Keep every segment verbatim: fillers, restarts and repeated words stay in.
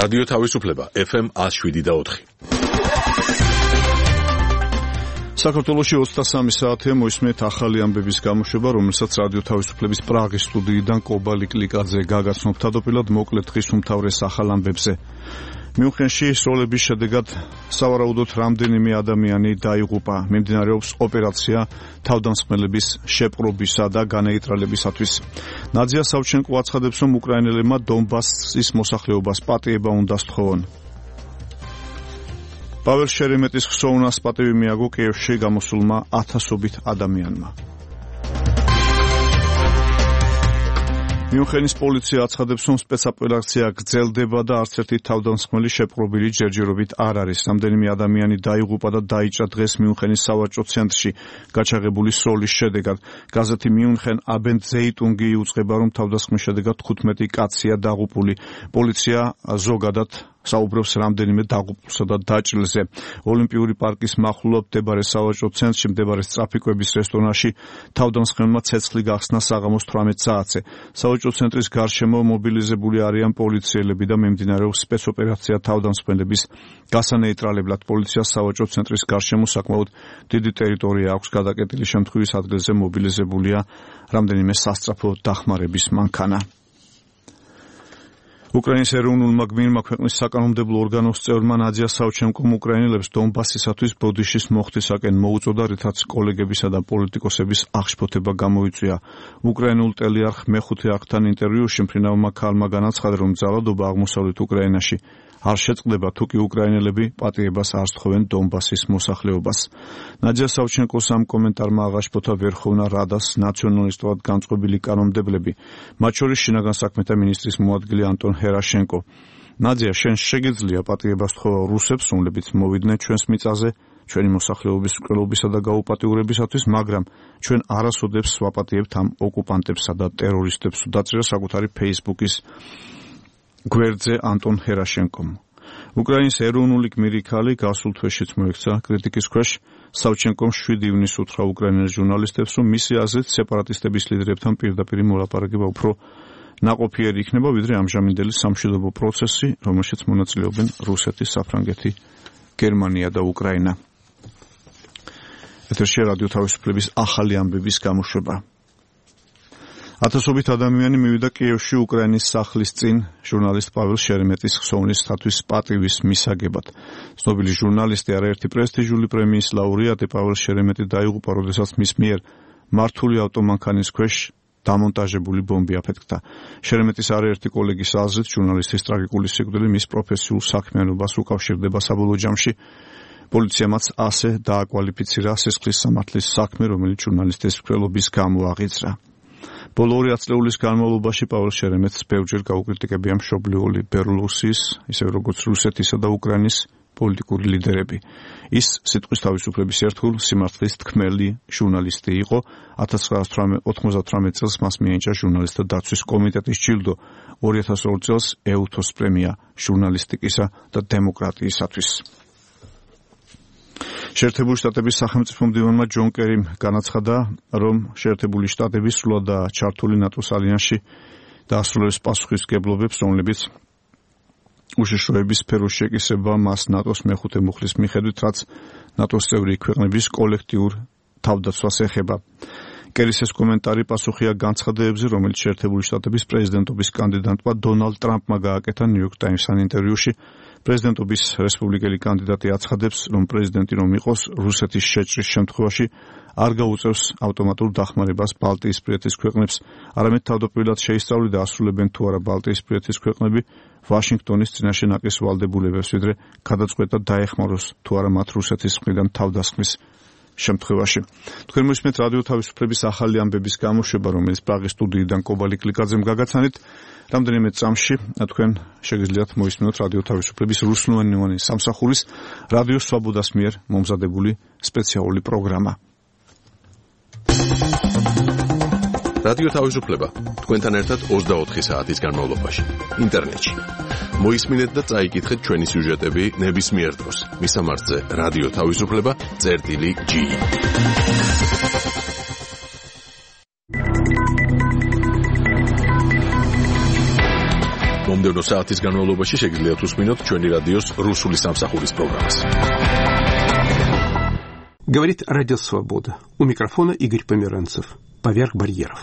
რადიო თავისუფლება ეფ ემ one oh seven და four. საქართველოში ოცდასამი საათია მოისმენთ ახალი ამბების გამოშვება, რომელსაც რადიო თავისუფლების პრაღის სტუდიიდან კობალი კლიკაძე გაგაცნობთ თავდაპირველად მოკლედ დღის უმთავრეს ახალ ამბებზე. მიუნხენში სროლების შედეგად სავარაუდოდ რამდენიმე ადამიანი დაიღუპა. მიმდინარეობს ოპერაცია თავდამსხმელების შეპყრობისა და განეიტრალებისათვის. ნადზია სავჩენკო აცხადებს, რომ უკრაინელებმა დონბასის მოსახლეობას პატიება უნდა სთხოვონ. პაվել შერემეტის ხსოვნას პატივი მიაგო კიევში გამოსულმა ათასობით ადამიანმა. მიუნხენის პოლიცია აცხადებს, რომ სპეცოპერაცია გრძელდება და არც ერთი თავდამსხმელი შეპყრობილი ჯერჯერობით არ არის. რამდენიმე ადამიანი დაიღუპა და დაიჭრა დღეს მიუნხენის სავაჭრო ცენტრში გაჩაღებული სროლის შედეგად. გაზეთი მიუნხენ აბენდ ზეიტუნგი იუწყება, რომ თავდასხმის შედეგად თხუთმეტი კაცია დაღუპული. პოლიცია ზოგადად საუბრობს რამდენიმე დაღუპულსა და დაჭრილზე. ოლიმპიური პარკის მახლობლად მდებარე სავაჭრო ცენტრში მდებარე ტრაფიკების რესტორანში თავდამსხმელმა ცეცხლი გახსნა საღამოს თვრამეტ საათზე. სავაჭრო ცენტრის გარშემო მობილიზებული არიან პოლიციელები და მიმდინარეობს სპეცოპერაცია თავდამსხმელების გასანეიტრალებლად. პოლიციას სავაჭრო ცენტრის გარშემო საკმაოდ დიდი ტერიტორია აქვს გადაკეტილი. შემთხვევის ადგილზე მობილიზებულია რამდენიმე სასწრაფო დახმარების მანქანა. უკრაინის ეროვნულმა გმირმა ქვეყნის საკანონმდებლო ორგანოს წევრმა ნადზია სავჩენკომ უკრაინელებს დონბასისათვის ბოდიშის მოხდისაკენ მოუწოდა, რითაც კოლეგებისა და პოლიტიკოსების აღშფოთება გამოიწვია. უკრაინულ ტელეარხ მეხუთე არხთან ინტერვიუში მფრინავმა ქალმა განაცხადა, რომ ძალადობა აღმოსავლეთ უკრაინაში არ შეწყდება, თუ კი უკრაინელები პატიებას არ სთხოვენ დონბასის მოსახლეობას. ნადზია სავჩენკოს ამ კომენტარმა აღაშფოთა ვერხოვნა რადას ნაციონალისტურად განწყობილი კანონმდებლები, მათ შორის შინაგან საქმეთა მინისტრის მოადგილე ანტონ ჰერაშენკო. ნადზია, შენ შეგიძლია პატიებას სთხოვა რუსებს, რომლებიც მოვიდნენ ჩვენს მიწაზე, ჩვენი მოსახლეობის მკვლელობისა და გაუპატიურებისათვის, მაგრამ ჩვენ არასოდებს ვაპატიებთ ამ ოკუპანტებსა და ტერორისტებს, დაწერა საკუთარი ფეისბუქის გვერდზე ანტონ ჰერაშენკომ. უკრაინის ეროვნული გმირი ქალი გასულ თვეშიც მოექცა კრიტიკის ქვეშ. სავჩენკომ შვიდი ივნისს უთხრა უკრაინელ ჟურნალისტებს, რომ მისი აზრით სეპარატისტების ლიდერებთან პირდაპირ მოლაპარაკება უფრო ნაყოფიერი იქნება, ვიდრე ამჟამინდელი სამშვიდობო პროცესი, რომელშიც მონაწილეობენ რუსეთი, საფრანგეთი, გერმანია და უკრაინა. ეთერში რადიო თავისუფლების ახალი ამბების გამოშვება. ათასობით ადამიანი მივიდა კიევში უკრაინის სახლის წინ ჟურნალისტ პაվել შერემეტის ხსოვნისათვის პატივის მისაგებად. ცნობილი ჟურნალისტი, არაერთი პრესტიჟული პრემიის ლაურეატი პაվել შერემეტი დაიღუპა, როდესაც მის მიერ მართული ავტომანქანის ქვეშ დამონტაჟებული ბომბი აფეთქდა. შერემეტის არაერთი კოლეგის აზრით, ჟურნალისტის ტრაგიკული სიკვდილი მის პროფესიულ საქმიანობას უკავშირდება. საბოლოო ჯამში პოლიციამ მას ასე დააკვალიფიცირა სისხლის სამართლის საქმე, რომელიც ჟურნალისტის მკვლელობის გამო აღიძრა. ბოლო ორი ათწლეულის განმავლობაში პაվել შერემეტს ბევრჯერ გაუკრიტიკებია მშობლიური ბელორუსიის, ისევე როგორც რუსეთისა და უკრაინის პოლიტიკური ლიდერები. ის სიტყვის თავისუფლების ერთგულ სიმართლის თქმელი ჟურნალისტი იყო. ათას ცხრაასი ოცდათვრამეტ წელს მას მიენიჭა ჟურნალისტთა დაცვის კომიტეტის ჯილდო, ორი ათას ორი წელს ეუთოს პრემია ჟურნალისტიკისა და დემოკრატიისათვის. შეერთებული შტატების სახელმწიფო მდივანმა ჯონ კერიმ განაცხადა, რომ შეერთებული შტატები სრულადაა ჩართული ნატოს ალიანსში და ასრულებს პასუხისმგებლობებს, რომლებიც უშიშროების სფეროში ეკისრება მას ნატოს მეხუთე მუხლის მიხედვით, რაც ნატოს წევრი ქვეყნების კოლექტიურ თავდაცვას ეხება. კერის ეს კომენტარი პასუხია განცხადებებზე, რომელიც შეერთებული შტატების პრეზიდენტობის კანდიდატმა დონალდ ტრამპმა გააკეთა ნიუ-იორკ ტაიმსთან ინტერვიუში. პრეზიდენტობის რესპუბლიკელი კანდიდატი აცხადებს, რომ პრეზიდენტი რომ იყოს, რუსეთის შეჭრის შემთხვევაში არ გაუწევს ავტომატურ დახმარებას ბალტიისპირეთის ქვეყნებს, არამედ თავდაპირველად შეისწავლი და ასრულებენ თუ არა ბალტიისპირეთის ქვეყნები ვაშინგტონის წინაშე ნაკლის ვალდებულებებს, ვიდრე გადაწყვეტა დაეხმაროს თუ არა მათ რუსეთის მხრიდან თავდასხმის შემთხვევაში. თქვენ მოსმენთ რადიო თავისუფლების ახალი ამბების გამოშვება, რომელიც პრაღის სტუდიიდან კობალი კლიკაძემ გაგაცანით. რამდენიმე წამში თქვენ შეგიძლიათ მოისმინოთ რადიო თავისუფლების რუსულენოვანი სამსახურის რადიო სვაბოდას მიერ მომზადებული სპეციალური პროგრამა. რადიო თავისუფლება თქვენთან ერთად ოცდაოთხი საათის განმავლობაში ინტერნეტში. მოისმინეთ და წაიკითხეთ ჩვენი სიუჟეტები ნებისმიერ დროს. მისამართზე რადიო თავისუფლება წერტილი ჯი. მომდევნო საათის განმავლობაში შეგიძლიათ უსმინოთ ჩვენი რადიოს რუსული სამსახურის პროგრამას. Говорит Радио Свобода. У микрофона Игорь Померанцев. Поверх барьеров.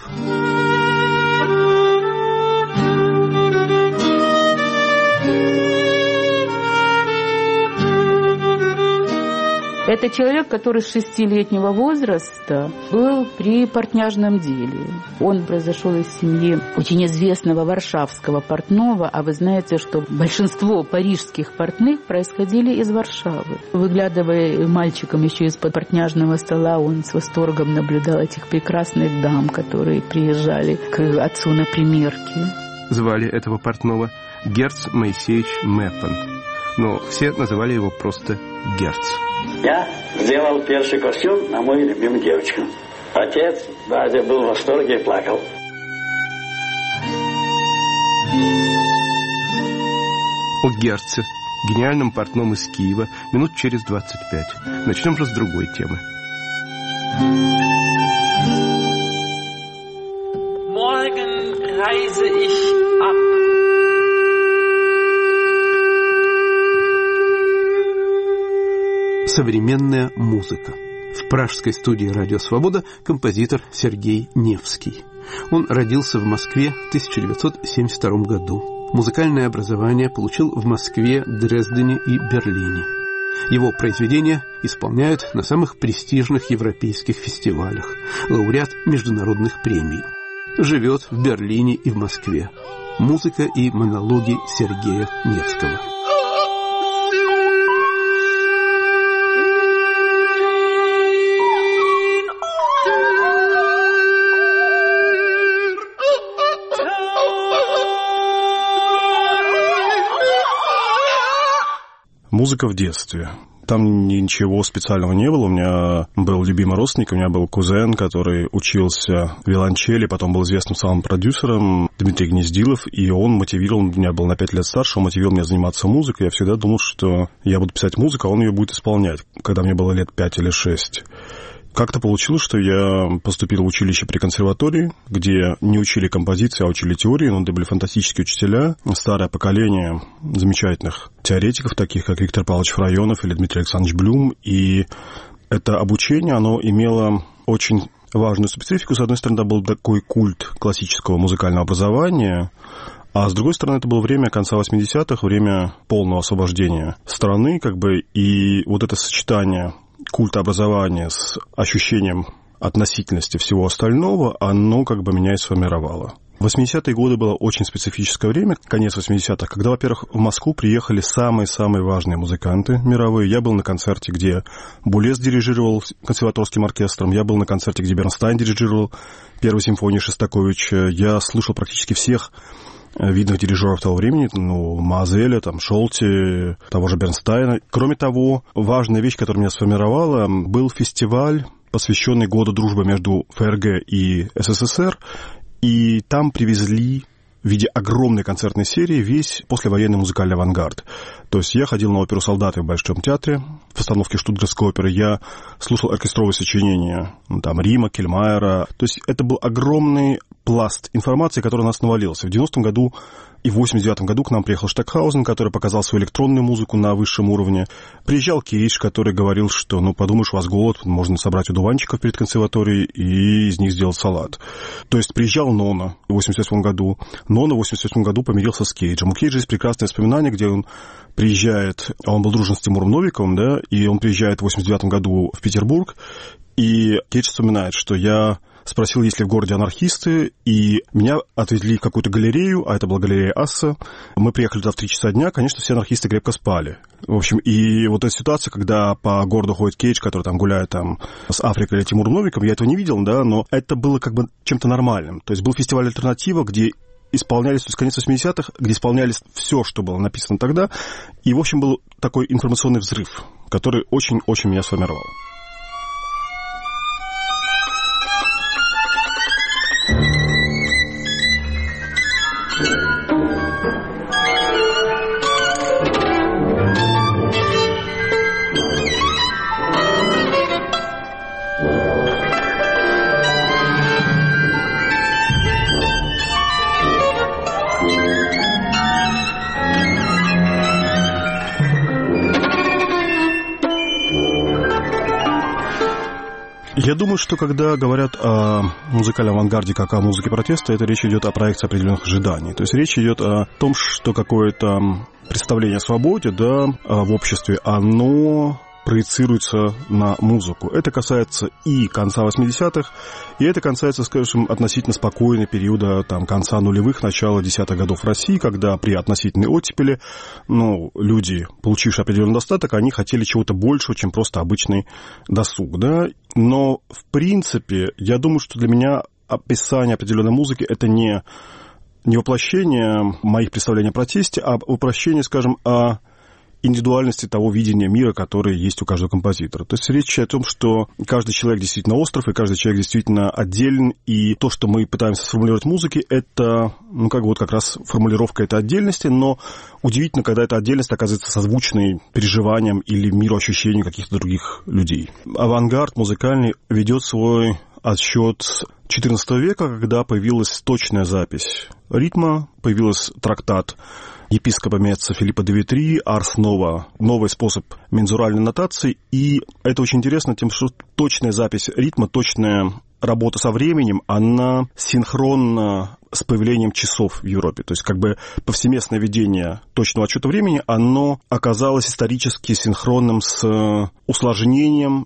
Это человек, который с шестилетнего возраста был при портняжном деле. Он произошел из семьи очень известного варшавского портного, а вы знаете, что большинство парижских портных происходили из Варшавы. Выглядывая мальчиком еще из-под портняжного стола, он с восторгом наблюдал этих прекрасных дам, которые приезжали к отцу на примерки. Звали этого портного Герц Моисеевич Мэппен, но все называли его просто Герц. Я сделал первый костюм на мою любимую девочку. Отец Вадя был в восторге и плакал. О Герце, гениальном портном из Киева, минут через двадцать пять. Начнем же с другой темы. Morgen reise ich ab. Современная музыка. В пражской студии «Радио Свобода» композитор Сергей Невский. Он родился в Москве в тысяча девятьсот семьдесят втором году. Музыкальное образование получил в Москве, Дрездене и Берлине. Его произведения исполняют на самых престижных европейских фестивалях. Лауреат международных премий. Живет в Берлине и в Москве. Музыка и монологи Сергея Невского. Музыка в детстве. Там ничего специального не было. У меня был любимый родственник, у меня был кузен, который учился в виолончели, потом был известным самым продюсером, Дмитрий Гнездилов, и он мотивировал, меня был на пять лет старше, он мотивировал меня заниматься музыкой. Я всегда думал, что я буду писать музыку, а он ее будет исполнять, когда мне было лет пять или шесть. Как-то получилось, что я поступил в училище при консерватории, где не учили композиции, а учили теории, но это были фантастические учителя, старое поколение замечательных теоретиков, таких как Виктор Павлович Фрайонов или Дмитрий Александрович Блюм. И это обучение, оно имело очень важную специфику. С одной стороны, это был такой культ классического музыкального образования, а с другой стороны, это было время конца восьмидесятых, время полного освобождения страны, как бы, и вот это сочетание культа образования с ощущением относительности всего остального, оно как бы меня и сформировало. восьмидесятые годы было очень специфическое время, конец восьмидесятых, когда, во-первых, в Москву приехали самые-самые важные музыканты мировые. Я был на концерте, где Булес дирижировал консерваторским оркестром, я был на концерте, где Бернстайн дирижировал первой симфонии Шостаковича, я слушал практически всех видных дирижеров того времени, ну, Мазеля, там, Шолти, того же Бернстайна. Кроме того, важная вещь, которая меня сформировала, был фестиваль, посвященный Году дружбы между ФРГ и СССР, и там привезли в виде огромной концертной серии весь послевоенный музыкальный авангард. То есть я ходил на оперу «Солдаты» в Большом театре, в постановке Штутгарской оперы, я слушал оркестровые сочинения, ну, там, Рима, Кельмайера. То есть это был огромный пласт информации, который на нас навалился. В девяностом году и в восемьдесят девятом году к нам приехал Штокхаузен, который показал свою электронную музыку на высшем уровне. Приезжал Кейдж, который говорил, что, ну, подумаешь, у вас голод, можно собрать удуванчиков перед консерваторией и из них сделать салат. То есть приезжал Нона в восемьдесят восьмом году. Нона в восемьдесят восьмом году помирился с Кейджем. У Кейджа есть прекрасное воспоминание, где он приезжает, а он был дружен с Тимуром Новиковым, да, и он приезжает в восемьдесят девятом году в Петербург, и Кейдж вспоминает, что я спросил, есть ли в городе анархисты, и меня отвезли в какую-то галерею, а это была галерея Асса. Мы приехали туда в три часа дня, конечно, все анархисты крепко спали. В общем, и вот эта ситуация, когда по городу ходит Кейдж, который там гуляет там с Африкой или Тимуром Новиком, я этого не видел, да, но это было как бы чем-то нормальным. То есть был фестиваль «Альтернатива», где исполнялись, то есть конец восьмидесятых, где исполнялись все, что было написано тогда, и, в общем, был такой информационный взрыв, который очень-очень меня сформировал. Я думаю, что когда говорят о музыкальном авангарде как о музыке протеста, это речь идет о проекции определенных ожиданий. То есть речь идет о том, что какое-то представление о свободе, да, в обществе, оно проецируется на музыку. Это касается и конца восьмидесятых, и это касается, скажем, относительно спокойного периода там, конца нулевых, начала десятых годов в России, когда при относительной оттепели ну, люди, получившие определенный достаток, они хотели чего-то большего, чем просто обычный досуг. Да? Но, в принципе, я думаю, что для меня описание определенной музыки – это не, не воплощение моих представлений о протесте, а воплощение, скажем, о индивидуальности того видения мира, которое есть у каждого композитора. То есть речь о том, что каждый человек действительно остров, и каждый человек действительно отделен, и то, что мы пытаемся сформулировать в музыке, это, ну, как бы вот как раз формулировка этой отдельности, но удивительно, когда эта отдельность оказывается созвучной переживаниям или мироощущению каких-то других людей. Авангард музыкальный ведет свой отсчет с четырнадцатого века, когда появилась точная запись ритма, появился трактат епископа Меца Филиппа де Витри, Арс Нова, новый способ мензуральной нотации, и это очень интересно тем, что точная запись ритма, точная работа со временем, она синхронна с появлением часов в Европе. То есть как бы повсеместное ведение точного отсчета времени, оно оказалось исторически синхронным с усложнением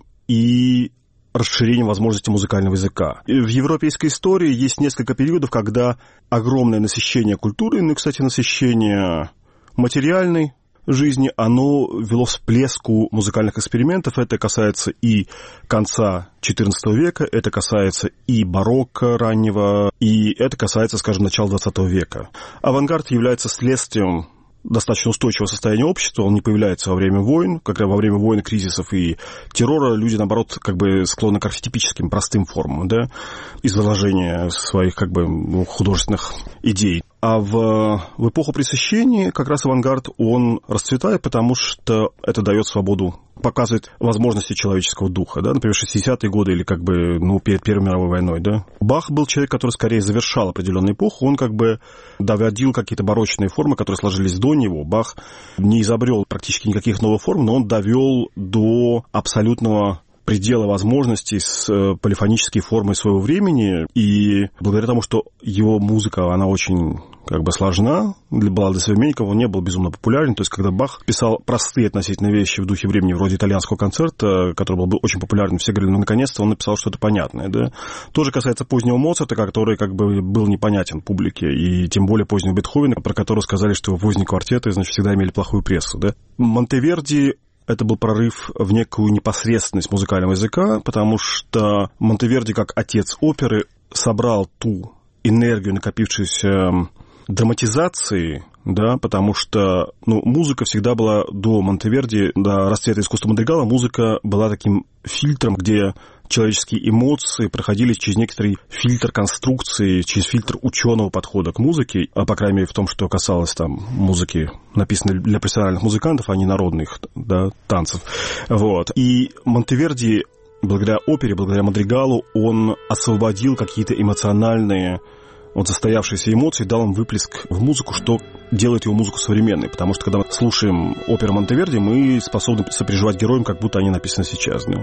и расширением возможностей музыкального языка. И в европейской истории есть несколько периодов, когда огромное насыщение культуры, ну и, кстати, насыщение материальной жизни, оно вело к всплеску музыкальных экспериментов. Это касается и конца четырнадцатого века, это касается и барокко раннего, и это касается, скажем, начала двадцатого века. Авангард является следствием достаточно устойчивого состояния общества, он не появляется во время войн, как во время войн, кризисов и террора люди, наоборот, как бы склонны к архетипическим, простым формам, да, изложения своих, как бы, художественных идей. А в, в эпоху Пресыщения как раз авангард, он расцветает, потому что это дает свободу, показывает возможности человеческого духа, да, например, шестидесятые годы или как бы, ну, перед Первой мировой войной, да. Бах был человек, который скорее завершал определенную эпоху, он как бы доводил какие-то барочные формы, которые сложились до него. Бах не изобрел практически никаких новых форм, но он довел до абсолютного предела возможностей с полифонической формой своего времени, и благодаря тому, что его музыка, она очень как бы сложна, для баллады современников он не был безумно популярен, то есть когда Бах писал простые относительно вещи в духе времени, вроде итальянского концерта, который был очень популярен, все говорили, ну, наконец-то он написал что-то понятное, да. Тоже касается позднего Моцарта, который как бы был непонятен публике, и тем более позднего Бетховена, про которого сказали, что его поздние квартеты, значит, всегда имели плохую прессу, да. Монтеверди это был прорыв в некую непосредственность музыкального языка, потому что Монтеверди, как отец оперы, собрал ту энергию, накопившуюся драматизации, да, потому что ну, музыка всегда была до Монтеверди, до расцвета искусства мадригала, музыка была таким фильтром, где человеческие эмоции проходили через некоторый фильтр конструкции, через фильтр ученого подхода к музыке, а по крайней мере в том, что касалось там музыки, написанной для профессиональных музыкантов, а не народных, да, танцев. Вот. И Монтеверди, благодаря опере, благодаря мадригалу, он освободил какие-то эмоциональные, вот застоявшиеся эмоции, дал им выплеск в музыку, что делает его музыку современной. Потому что, когда мы слушаем оперу Монтеверди, мы способны сопереживать героям, как будто они написаны сейчас. Да?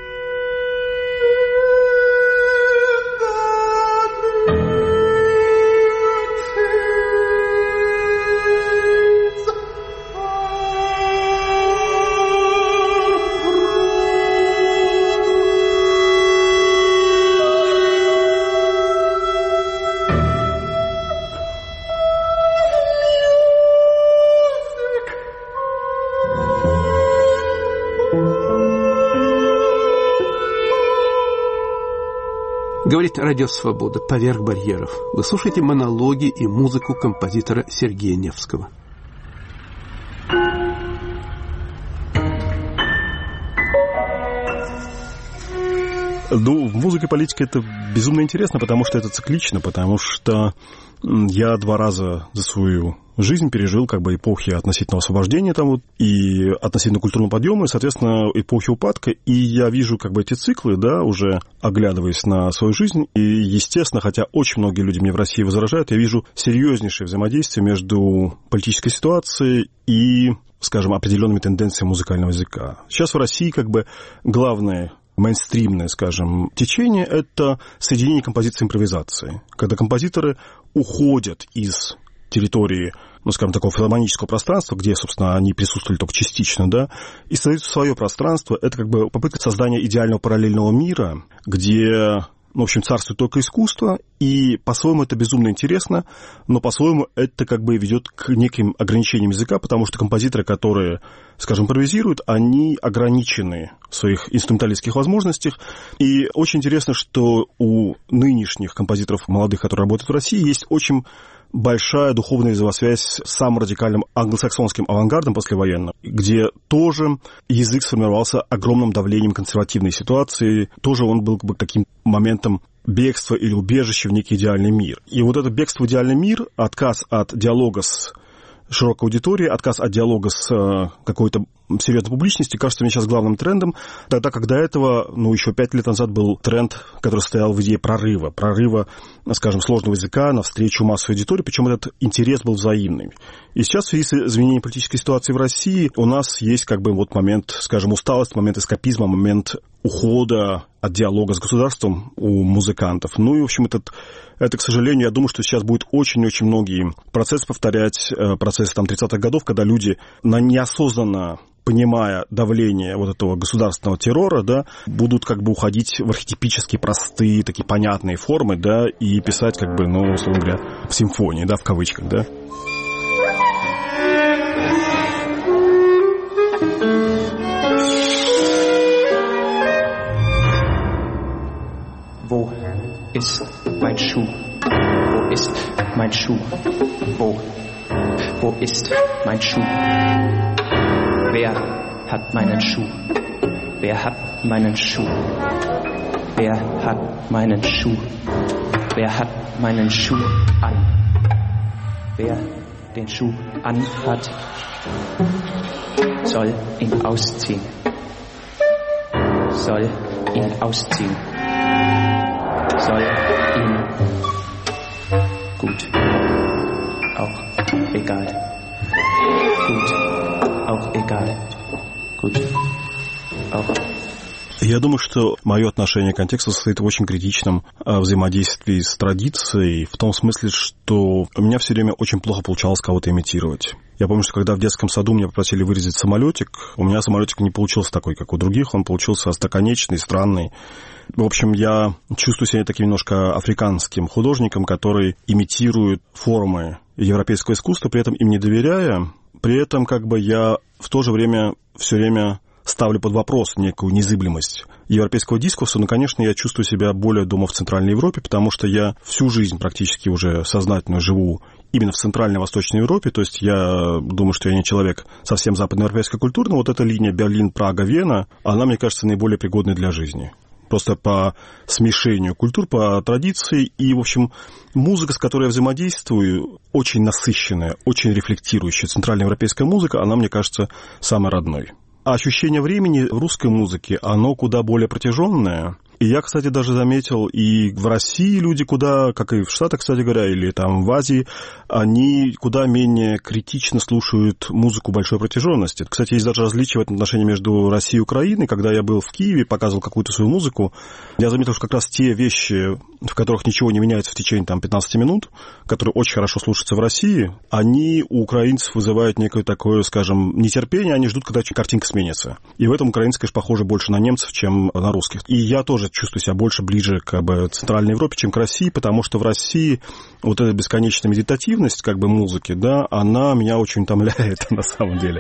Говорит Радио Свобода «Поверх барьеров». Вы слушаете монологи и музыку композитора Сергея Невского. Ну, музыка и политика — это безумно интересно, потому что это циклично, потому что я два раза за свою жизнь пережил как бы эпохи относительного освобождения там вот, и относительно культурного подъема, и, соответственно, эпохи упадка. И я вижу как бы эти циклы, да, уже оглядываясь на свою жизнь. И, естественно, хотя очень многие люди мне в России возражают, я вижу серьезнейшее взаимодействие между политической ситуацией и, скажем, определенными тенденциями музыкального языка. Сейчас в России как бы главное мейнстримное, скажем, течение — это соединение композиции и импровизации. Когда композиторы уходят из территории, ну, скажем, такого филармонического пространства, где, собственно, они присутствовали только частично, да, и создают свое пространство. Это как бы попытка создания идеального параллельного мира, где, ну, в общем, царствует только искусство, и по-своему это безумно интересно, но по-своему это как бы ведет к неким ограничениям языка, потому что композиторы, которые, скажем, импровизируют, они ограничены в своих инструменталистских возможностях. И очень интересно, что у нынешних композиторов молодых, которые работают в России, есть очень большая духовная взаимосвязь с самым радикальным англосаксонским авангардом послевоенным, где тоже язык сформировался огромным давлением консервативной ситуации. Тоже он был как бы таким моментом бегства или убежища в некий идеальный мир. И вот это бегство в идеальный мир, отказ от диалога с широкой аудиторией, отказ от диалога с какой-то серьезной публичности, кажется мне сейчас главным трендом, тогда как до этого, ну, еще пять лет назад был тренд, который стоял в идее прорыва, прорыва, скажем, сложного языка навстречу массовой аудитории, причем этот интерес был взаимный. И сейчас в связи с изменением политической ситуации в России у нас есть как бы вот момент, скажем, усталости, момент эскапизма, момент ухода от диалога с государством у музыкантов. Ну и, в общем, этот, это, к сожалению, я думаю, что сейчас будет очень-очень многие процессы повторять, процессы там тридцатых годов, когда люди на неосознанно понимая давление вот этого государственного террора, да, будут как бы уходить в архетипические простые, такие понятные формы, да, и писать как бы, ну, условно говоря, в симфонии, да, в кавычках, да. Wo ist mein Schuh? Wo ist mein Schuh? Wo? Wo ist mein Schuh? Wer hat meinen Schuh? Wer hat meinen Schuh? Wer hat meinen Schuh? Wer hat meinen Schuh an? Wer den Schuh anhat, soll ihn ausziehen. Soll ihn ausziehen. Soll ihn gut. Auch egal. Gut. Auch egal. Gut. Auch. Я думаю, что мое отношение к контексту состоит в очень критичном взаимодействии с традицией, в том смысле, что у меня все время очень плохо получалось кого-то имитировать. Я помню, что когда в детском саду меня попросили вырезать самолетик, у меня самолетик не получился такой, как у других, он получился остроконечный, странный. В общем, я чувствую себя таким немножко африканским художником, который имитирует формы европейского искусства, при этом им не доверяя. При этом как бы я в то же время все время ставлю под вопрос некую незыблемость европейского дискурса, но, конечно, я чувствую себя более дома в Центральной Европе, потому что я всю жизнь практически уже сознательно живу именно в Центральной и Восточной Европе, то есть я думаю, что я не человек совсем западноевропейской культуры, но вот эта линия Берлин, Прага, Вена, она, мне кажется, наиболее пригодной для жизни. Просто по смешению культур, по традиции. И, в общем, музыка, с которой я взаимодействую, очень насыщенная, очень рефлектирующая центральноевропейская музыка, она, мне кажется, самой родной. А ощущение времени в русской музыке, оно куда более протяженное. И я, кстати, даже заметил, и в России люди куда, как и в Штатах, кстати говоря, или там в Азии, они куда менее критично слушают музыку большой протяженности. Кстати, есть даже различия в этом отношении между Россией и Украиной. Когда я был в Киеве, показывал какую-то свою музыку, я заметил, что как раз те вещи, в которых ничего не меняется в течение там, пятнадцати минут, которые очень хорошо слушаются в России, они у украинцев вызывают некое такое, скажем, нетерпение, они ждут, когда картинка сменится. И в этом украинцы, конечно, похожи больше на немцев, чем на русских. И я тоже чувствую себя больше ближе к как бы, Центральной Европе, чем к России, потому что в России вот эта бесконечная медитативность как бы музыки, да, она меня очень утомляет на самом деле.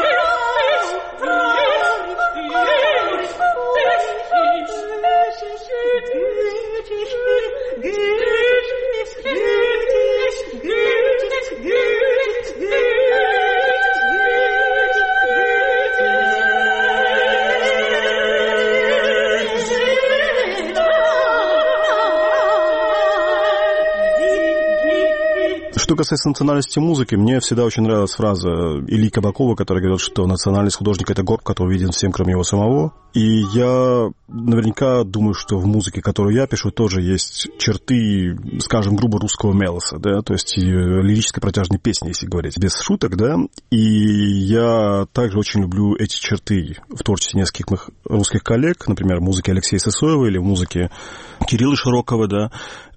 Thank you. Что касается национальности музыки, мне всегда очень нравилась фраза Ильи Кабакова, который говорит, что национальность художника — это горб, который виден всем, кроме его самого. И я наверняка думаю, что в музыке, которую я пишу, тоже есть черты, скажем, грубо русского мелоса, да, то есть лирической протяжной песни, если говорить без шуток, да. И я также очень люблю эти черты в творчестве нескольких моих русских коллег, например, в музыке Алексея Сысоева или в музыке Кирилла Широкова, да.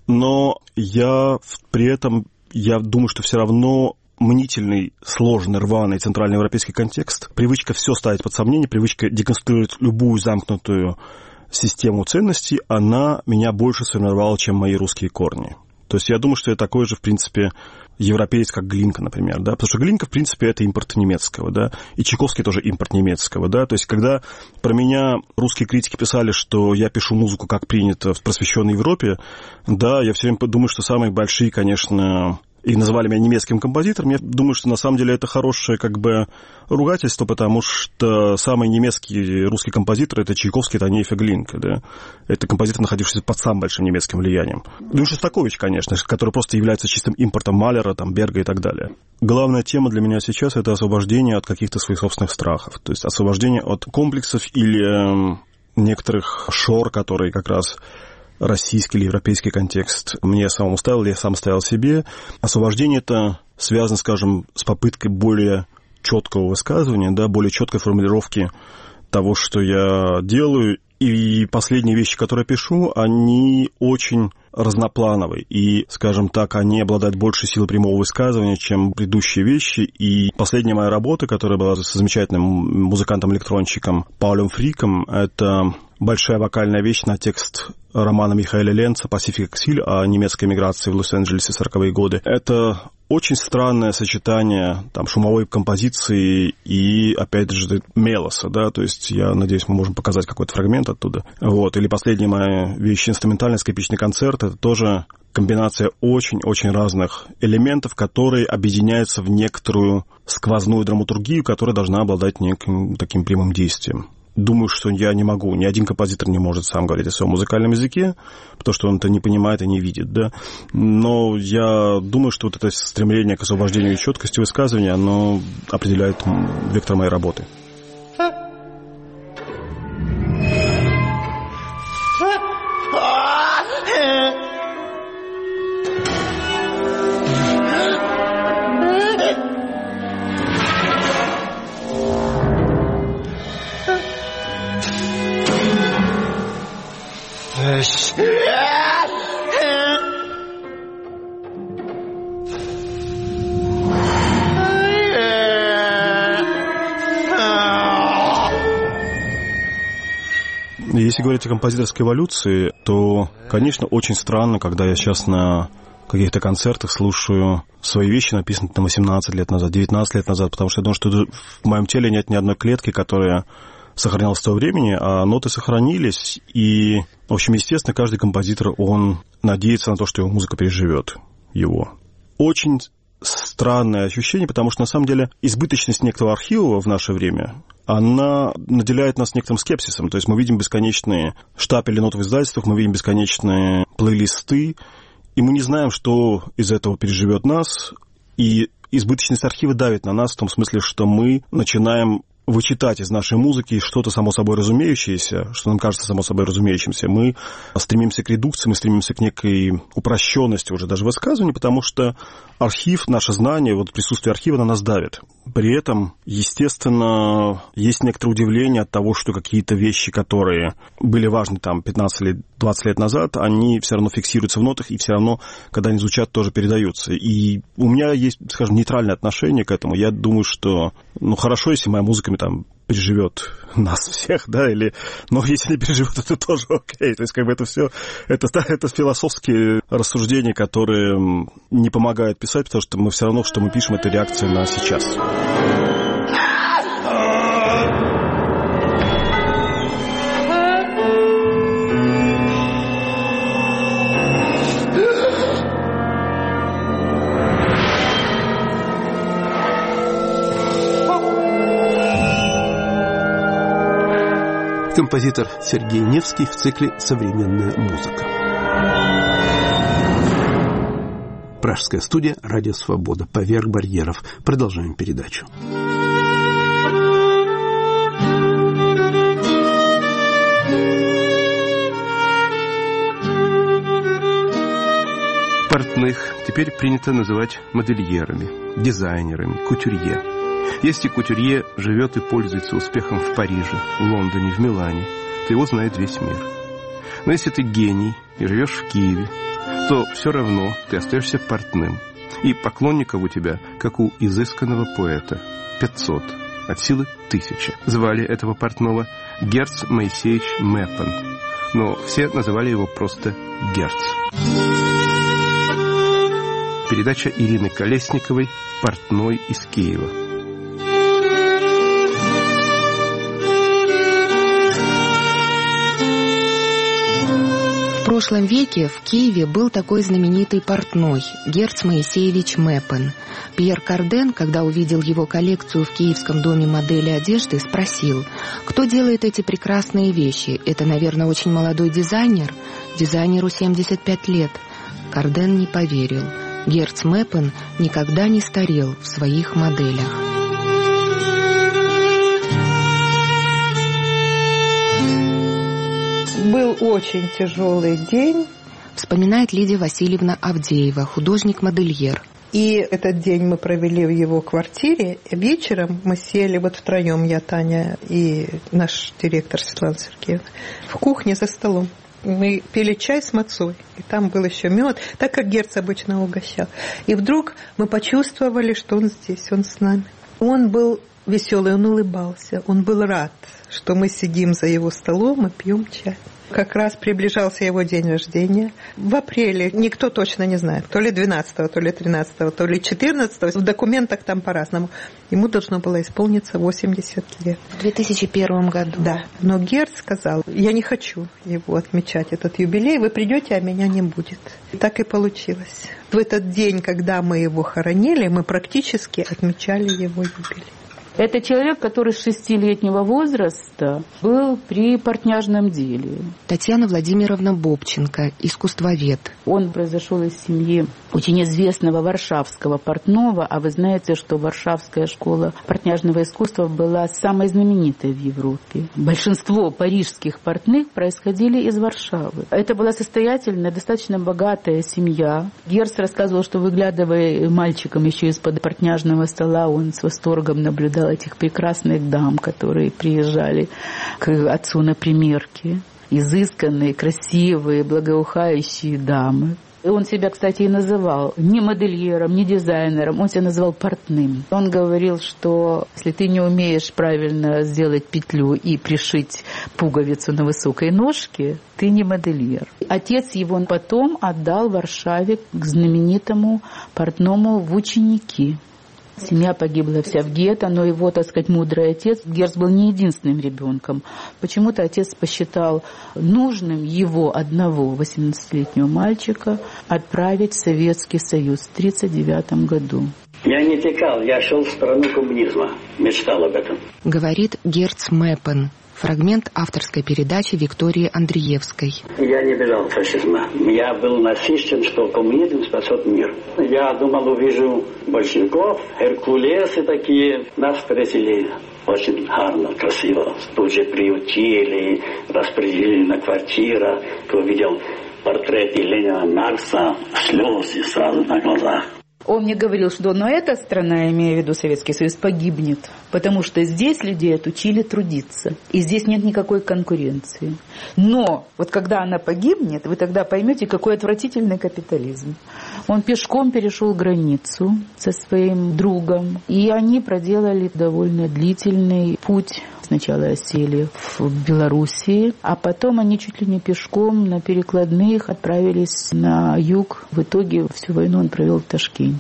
Но я при этом, я думаю, что все равно мнительный, сложный, рваный центральноевропейский контекст, привычка все ставить под сомнение, привычка деконструировать любую замкнутую систему ценностей, она меня больше сформировала, чем мои русские корни. То есть я думаю, что я такой же, в принципе, европеец, как Глинка, например, да, потому что Глинка, в принципе, это импорт немецкого, да, и Чайковский тоже импорт немецкого, да, то есть когда про меня русские критики писали, что я пишу музыку, как принято в просвещенной Европе, да, я все время думаю, что самые большие, конечно, и называли меня немецким композитором, я думаю, что на самом деле это хорошее как бы ругательство, потому что самый немецкий русский композитор — это Чайковский, Танеев и Глинка, да. Это композитор, находившийся под самым большим немецким влиянием. Ну и Шостакович, конечно, который просто является чистым импортом Малера, там, Берга и так далее. Главная тема для меня сейчас — это освобождение от каких-то своих собственных страхов, то есть освобождение от комплексов или некоторых шор, которые как раз российский или европейский контекст мне самому ставил, или я сам ставил себе. Освобождение это связано, скажем, с попыткой более четкого высказывания, да, более четкой формулировки того, что я делаю. И последние вещи, которые я пишу, они очень разноплановые. И, скажем так, они обладают большей силой прямого высказывания, чем предыдущие вещи. И последняя моя работа, которая была с замечательным музыкантом-электронщиком Паулем Фриком, это большая вокальная вещь на текст романа Михаэля Ленца «Pacific Exile» о немецкой миграции в Лос-Анджелесе в сороковые годы. Это очень странное сочетание там, шумовой композиции и, опять же, мелоса, да, то есть я надеюсь, мы можем показать какой-то фрагмент оттуда. Вот. Или последняя моя вещь, инструментальный скрипичный концерт, это тоже комбинация очень-очень разных элементов, которые объединяются в некоторую сквозную драматургию, которая должна обладать неким таким прямым действием. Думаю, что я не могу, ни один композитор не может сам говорить о своем музыкальном языке, потому что он это не понимает и не видит, да. Но я думаю, что вот это стремление к освобождению и четкости высказывания, оно определяет вектор моей работы. Если говорить о композиторской эволюции, то, конечно, очень странно, когда я сейчас на каких-то концертах слушаю свои вещи, написанные там восемнадцать лет назад, девятнадцать лет назад, потому что я думаю, что в моем теле нет ни одной клетки, которая сохранялась с того времени, а ноты сохранились, и, в общем, естественно, каждый композитор, он надеется на то, что его музыка переживет его. Очень странное ощущение, потому что, на самом деле, избыточность некоторого архива в наше время, она наделяет нас некоторым скепсисом. То есть мы видим бесконечные штапели нот в издательствах, мы видим бесконечные плейлисты, и мы не знаем, что из этого переживет нас, и избыточность архива давит на нас в том смысле, что мы начинаем вычитать из нашей музыки что-то само собой разумеющееся, что нам кажется само собой разумеющимся. Мы стремимся к редукции, мы стремимся к некой упрощенности уже даже высказывания, потому что архив, наше знание, вот присутствие архива на нас давит. При этом, естественно, есть некоторое удивление от того, что какие-то вещи, которые были важны там пятнадцать или двадцать лет назад, они все равно фиксируются в нотах и все равно, когда они звучат, тоже передаются. И у меня есть, скажем, нейтральное отношение к этому. Я думаю, что, ну, хорошо, если моя музыка там переживет нас всех, да, или, но если не переживет, это тоже окей. То есть, как бы это все, это, это философские рассуждения, которые не помогают писать, потому что мы все равно, что мы пишем, это реакция на сейчас. Композитор Сергей Невский в цикле «Современная музыка». Пражская студия «Радио Свобода». Поверх барьеров. Продолжаем передачу. Портных теперь принято называть модельерами, дизайнерами, кутюрье. Если кутюрье живет и пользуется успехом в Париже, в Лондоне, в Милане, то его знает весь мир. Но если ты гений и живешь в Киеве, то все равно ты остаешься портным. И поклонников у тебя, как у изысканного поэта, пятьсот, от силы тысяча. Звали этого портного Герц Моисеевич Мэппен, но все называли его просто Герц. Передача Ирины Колесниковой «Портной из Киева». В прошлом веке в Киеве был такой знаменитый портной Герц Моисеевич Мэппен. Пьер Карден, когда увидел его коллекцию в Киевском доме модели одежды, спросил: кто делает эти прекрасные вещи? Это, наверное, очень молодой дизайнер. Дизайнеру семьдесят пять лет. Карден не поверил. Герц Мэппен никогда не старел в своих моделях. Был очень тяжелый день, вспоминает Лидия Васильевна Авдеева, художник-модельер. И этот день мы провели в его квартире. Вечером мы сели вот втроем, я, Таня и наш директор Светлана Сергеевна, в кухне за столом. Мы пили чай с мацой, и там был еще мед, так как Герц обычно угощал. И вдруг мы почувствовали, что он здесь, он с нами. Он был веселый, он улыбался, он был рад, что мы сидим за его столом и пьем чай. Как раз приближался его день рождения. В апреле, никто точно не знает, то ли двенадцатого, то ли тринадцатого, то ли четырнадцатого. В документах там по-разному. Ему должно было исполниться восемьдесят лет. В две тысячи первом году. Да. Но Герц сказал: я не хочу его отмечать, этот юбилей. Вы придете, а меня не будет. И так и получилось. В этот день, когда мы его хоронили, мы практически отмечали его юбилей. Это человек, который с шестилетнего возраста был при портняжном деле. Татьяна Владимировна Бобченко, искусствовед. Он произошел из семьи очень известного варшавского портного, а вы знаете, что Варшавская школа портняжного искусства была самой знаменитой в Европе. Большинство парижских портных происходили из Варшавы. Это была состоятельная, достаточно богатая семья. Герц рассказывал, что, выглядывая мальчиком еще из-под портняжного стола, он с восторгом наблюдал этих прекрасных дам, которые приезжали к отцу на примерки. Изысканные, красивые, благоухающие дамы. И он себя, кстати, и называл не модельером, не дизайнером, он себя называл портным. Он говорил, что если ты не умеешь правильно сделать петлю и пришить пуговицу на высокой ножке, ты не модельер. Отец его потом отдал Варшаве к знаменитому портному в ученики. Семья погибла вся в гетто, но его, так сказать, мудрый отец, Герц был не единственным ребенком. Почему-то отец посчитал нужным его одного восемнадцатилетнего мальчика отправить в Советский Союз в тридцать девятом году. Я не текал, я шел в страну коммунизма, мечтал об этом. Говорит Герц Мэппен. Фрагмент авторской передачи Виктории Андреевской. Я не бежал от фашизма. Я был насыщен, что коммунизм спасет мир. Я думал, увижу большевиков, Геркулесы такие. Нас встретили очень гарно, красиво. Тут же приютили, распределили на квартиру. Увидел портреты Ленина, Маркса, слезы сразу на глазах. Он мне говорил, что но эта страна, имея в виду Советский Союз, погибнет, потому что здесь людей отучили трудиться, и здесь нет никакой конкуренции. Но вот когда она погибнет, вы тогда поймете, какой отвратительный капитализм. Он пешком перешел границу со своим другом, и они проделали довольно длительный путь. Сначала сели в Белоруссии, а потом они чуть ли не пешком на перекладных отправились на юг. В итоге всю войну он провел в Ташкенте.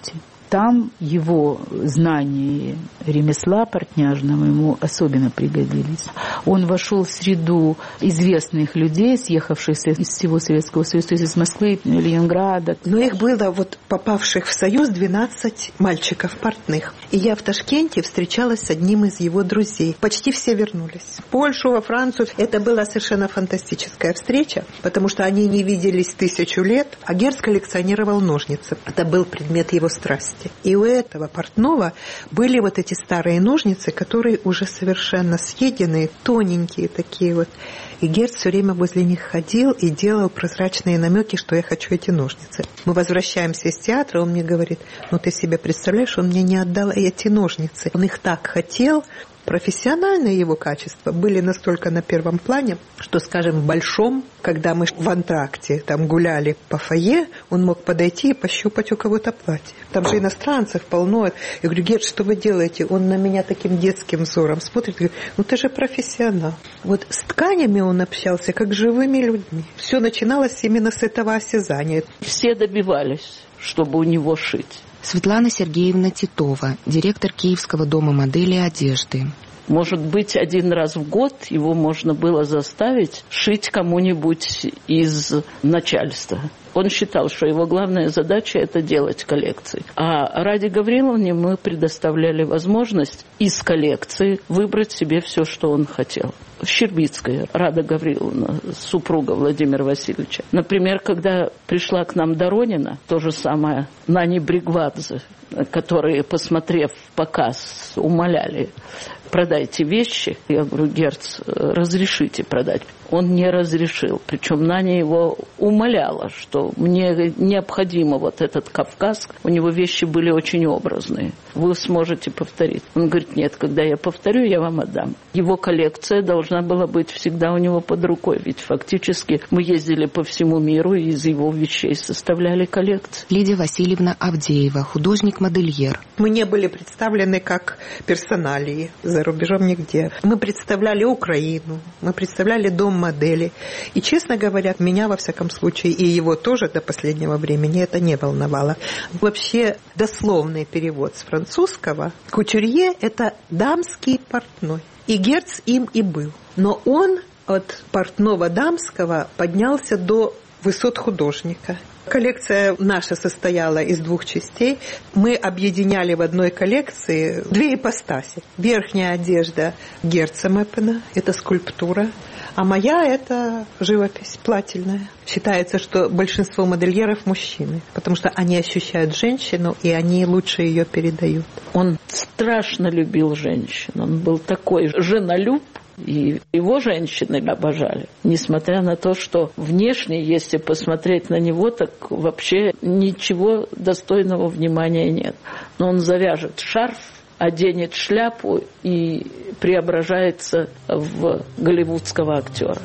Там его знания ремесла портняжного ему особенно пригодились. Он вошел в среду известных людей, съехавшихся из всего Советского Союза, то есть из Москвы, Ленинграда. Но их было, вот попавших в Союз, двенадцать мальчиков портных. И я в Ташкенте встречалась с одним из его друзей. Почти все вернулись. В Польшу, во Францию. Это была совершенно фантастическая встреча, потому что они не виделись тысячу лет, а Герц коллекционировал ножницы. Это был предмет его страсти. И у этого портного были вот эти старые ножницы, которые уже совершенно съеденные, тоненькие такие вот. И Герц все время возле них ходил и делал прозрачные намеки, что я хочу эти ножницы. Мы возвращаемся из театра, он мне говорит: ну ты себе представляешь, он мне не отдал эти ножницы. Он их так хотел. Профессиональные его качества были настолько на первом плане, что, скажем, в Большом, когда мы в антракте там гуляли по фойе, он мог подойти и пощупать у кого-то платье. Там же иностранцев полно. Я говорю: Герц, что вы делаете? Он на меня таким детским взором смотрит и говорит: ну ты же профессионал. Вот с тканями он общался, как с живыми людьми. Все начиналось именно с этого осязания. Все добивались, чтобы у него шить. Светлана Сергеевна Титова, директор Киевского дома модели одежды. Может быть, один раз в год его можно было заставить шить кому-нибудь из начальства. Он считал, что его главная задача – это делать коллекции. А Раде Гавриловне мы предоставляли возможность из коллекции выбрать себе все, что он хотел. Щербицкая Рада Гавриловна, супруга Владимира Васильевича. Например, когда пришла к нам Доронина, то же самое Нани Бригвадзе, которые, посмотрев показ, умоляли: продайте вещи. Я говорю: Герц, разрешите продать. Он не разрешил. Причем Наня его умоляла, что мне необходимо вот этот Кавказ. У него вещи были очень образные. Вы сможете повторить. Он говорит: нет, когда я повторю, я вам отдам. Его коллекция должна была быть всегда у него под рукой. Ведь фактически мы ездили по всему миру и из его вещей составляли коллекции. Лидия Васильевна Авдеева, художник-модельер. Мы не были представлены как персоналии за рубежом нигде. Мы представляли Украину, мы представляли дом модели. И, честно говоря, меня, во всяком случае, и его тоже до последнего времени это не волновало. Вообще, дословный перевод с французского «кутюрье» – это дамский портной. И Герц им и был. Но он от портного дамского поднялся до высот художника. Коллекция наша состояла из двух частей. Мы объединяли в одной коллекции две ипостаси. Верхняя одежда Герца Меппена – это скульптура, а моя – это живопись плательная. Считается, что большинство модельеров – мужчины, потому что они ощущают женщину, и они лучше ее передают. Он страшно любил женщин. Он был такой женолюб. И его женщины обожали. Несмотря на то, что внешне, если посмотреть на него, так вообще ничего достойного внимания нет. Но он завяжет шарф, оденет шляпу и преображается в голливудского актера.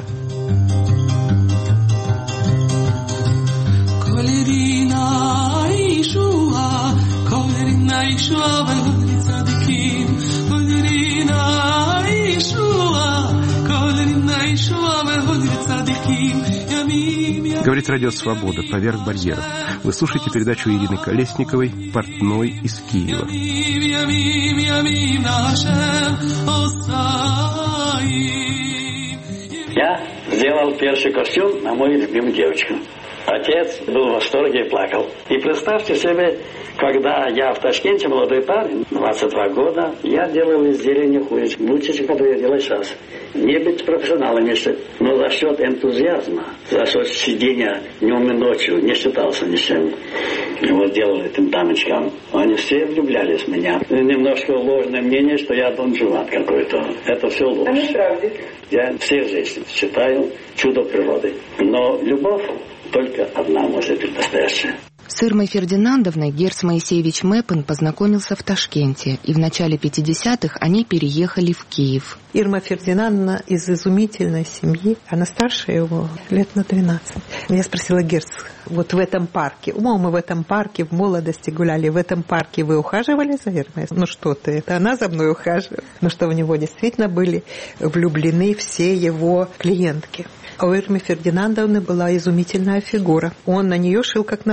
Говорит Радио Свобода, поверх барьеров. Вы слушаете передачу Ирины Колесниковой «Портной из Киева». Я сделал первый костюм на мою любимую девочку. Отец был в восторге и плакал. И представьте себе, когда я в Ташкенте, молодой парень, двадцать два года, я делал изделия не хуже, лучше, чем когда я делаю сейчас. Не быть профессионалом, но за счет энтузиазма, за счет сидения днем и ночью, не считался ни с чем. И вот делал этим дамочкам. Они все влюблялись в меня. Немножко ложное мнение, что я Дон Жуан какой-то. Это все ложь. А не правда? Я всех женщин считаю чудо природы. Но любовь только одна может быть настоящая. С Ирмой Фердинандовной Герц Моисеевич Меппен познакомился в Ташкенте, и в начале пятидесятых они переехали в Киев. Ирма Фердинандовна из изумительной семьи, она старше его лет на двенадцать. Я спросила: Герц, вот в этом парке, о, мы в этом парке в молодости гуляли, в этом парке вы ухаживали за Ирмой? Ну что ты, это она за мной ухаживала. Ну что, в него действительно были влюблены все его клиентки. А у Ирмы Фердинандовны была изумительная фигура. Он на нее шил, как на манекенщицу.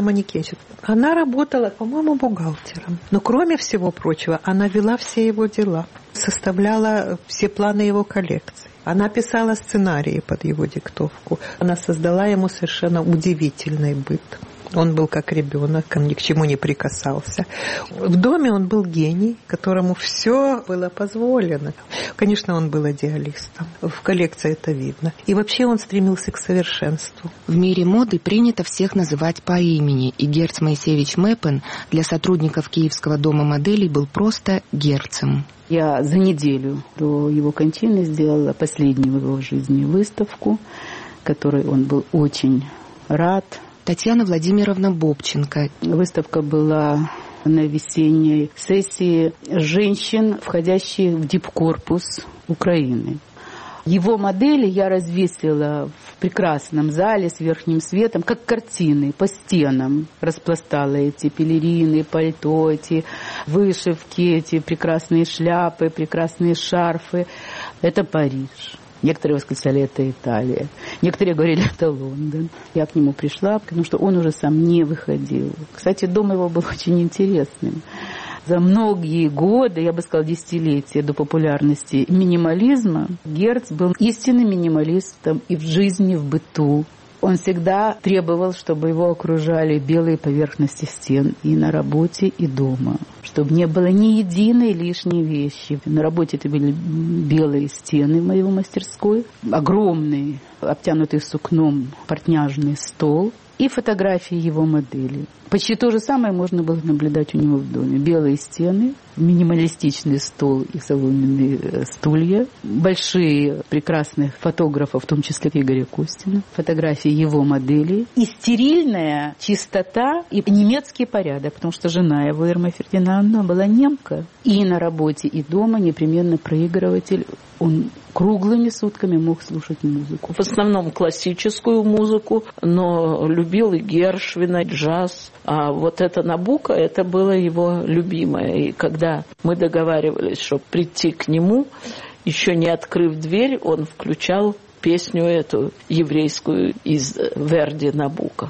Значит, она работала, по-моему, бухгалтером. Но кроме всего прочего, она вела все его дела, составляла все планы его коллекции. Она писала сценарии под его диктовку. Она создала ему совершенно удивительный быт. Он был как ребенок, он ни к чему не прикасался. В доме он был гений, которому все было позволено. Конечно, он был идеалистом. В коллекции это видно. И вообще он стремился к совершенству. В мире моды принято всех называть по имени, и Герц Моисеевич Мэппен для сотрудников Киевского дома моделей был просто Герцем. Я за неделю до его кончины сделала последнюю в его жизни выставку, которой он был очень рад. Татьяна Владимировна Бобченко. Выставка была на весенней сессии женщин, входящих в дипкорпус Украины. Его модели я развесила в прекрасном зале с верхним светом, как картины, по стенам. Распластала эти пелерины, пальто, эти вышивки, эти прекрасные шляпы, прекрасные шарфы. Это Париж. Некоторые восклицали, это Италия. Некоторые говорили, это Лондон. Я к нему пришла, потому что он уже сам не выходил. Кстати, дом его был очень интересным. За многие годы, я бы сказала, десятилетия до популярности минимализма, Герц был истинным минималистом и в жизни, и в быту. Он всегда требовал, чтобы его окружали белые поверхности стен и на работе, и дома. Чтобы не было ни единой лишней вещи. На работе это были белые стены в моей мастерской, огромный, обтянутый сукном портняжный стол и фотографии его моделей. Почти то же самое можно было наблюдать у него в доме. Белые стены, минималистичный стол и соломенные стулья, большие прекрасных фотографов, в том числе Игоря Костина, фотографии его моделей, и стерильная чистота и немецкий порядок, потому что жена его, Ирма Фердинандовна, была немка. И на работе, и дома непременно проигрыватель. Он круглыми сутками мог слушать музыку. В основном классическую музыку, но любил и Гершвина, и джаз. А вот это Набуко, это было его любимое. И когда мы договаривались, чтобы прийти к нему, еще не открыв дверь, он включал песню эту еврейскую из Верди Набуко.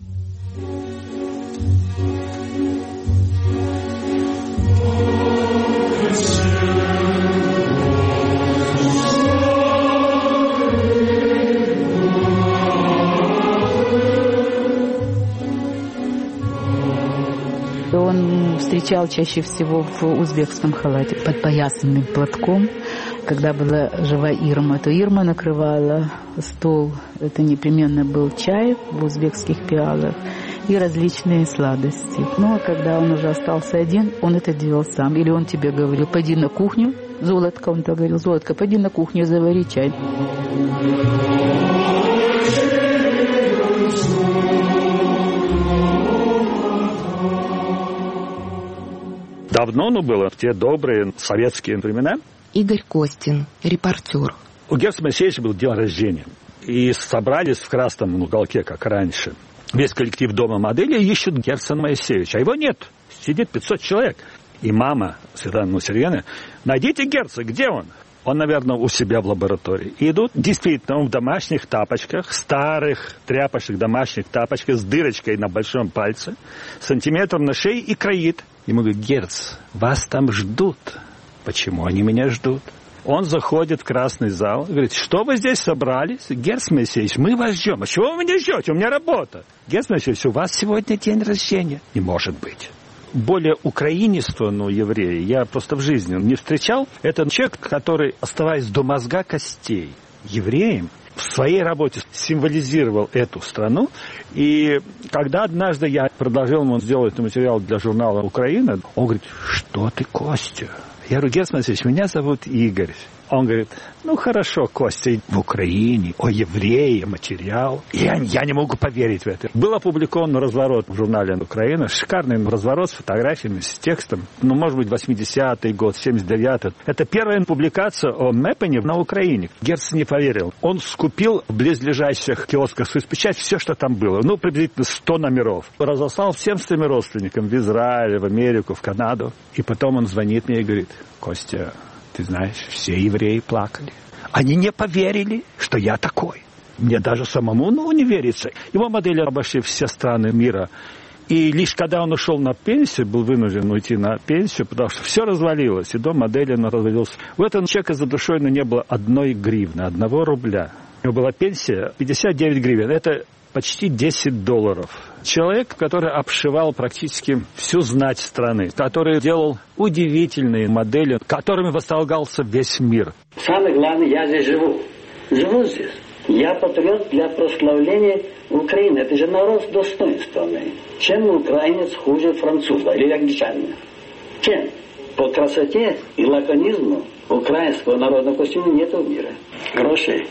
Он встречал чаще всего в узбекском халате под поясанным платком. Когда была жива Ирма, то Ирма накрывала стол. Это непременно был чай в узбекских пиалах и различные сладости. Ну, а когда он уже остался один, он это делал сам. Или он тебе говорил, пойди на кухню, Золотко, он так говорил, Золотко, пойди на кухню, завари чай. Давно, ну, было, в те добрые советские времена. Игорь Костин, репортер. У Герца Моисеевича был день рождения. И собрались в красном уголке, как раньше. Весь коллектив дома модели ищут Герца Моисеевича. А его нет. Сидит пятьсот человек. И мама Светлана Сергеевна, найдите Герца, где он? Он, наверное, у себя в лаборатории. И идут действительно в домашних тапочках, старых тряпочных домашних тапочках с дырочкой на большом пальце, сантиметром на шее и кроит. Ему говорит, Герц, вас там ждут. Почему они меня ждут? Он заходит в красный зал и говорит, что вы здесь собрались? Герц Моисеевич, мы вас ждем. А чего вы меня ждете? У меня работа. Герц Моисеевич, у вас сегодня день рождения. Не может быть. Более украинистого, ну, еврея я просто в жизни не встречал. Это человек, который, оставаясь до мозга костей евреем, в своей работе символизировал эту страну. И когда однажды я предложил ему сделать материал для журнала «Украина», он говорит, что ты, Костя? Я говорю, Герц Моисеевич, меня зовут Игорь. Он говорит, ну хорошо, Костя, в Украине, о евреи, материал. Я, я не могу поверить в это. Был опубликован разворот в журнале «Украина», шикарный разворот с фотографиями, с текстом. Ну, может быть, восьмидесятый год, семьдесят девятый. Это первая публикация о Мэппене на Украине. Герц не поверил. Он скупил в близлежащих киосках «Соцпечать» все, что там было. Ну, приблизительно сто номеров. Разослал всем своим родственникам в Израиль, в Америку, в Канаду. И потом он звонит мне и говорит, Костя, ты знаешь, все евреи плакали. Они не поверили, что я такой. Мне даже самому, ну, не верится. Его модели обошли все страны мира. И лишь когда он ушел на пенсию, был вынужден уйти на пенсию, потому что все развалилось, и дом модели развалился. В этом человека за душой ну, не было одной гривны, одного рубля. У него была пенсия пятьдесят девять гривен. Это почти десять долларов. Человек, который обшивал практически всю знать страны, который делал удивительные модели, которыми восторгался весь мир. Самое главное, я здесь живу. Живу здесь. Я патриот для прославления Украины. Это же народ с достоинством. Чем украинец хуже француза или англичанина? Чем? По красоте и лаконизму украинского народного костюма нет в мире. Гроши.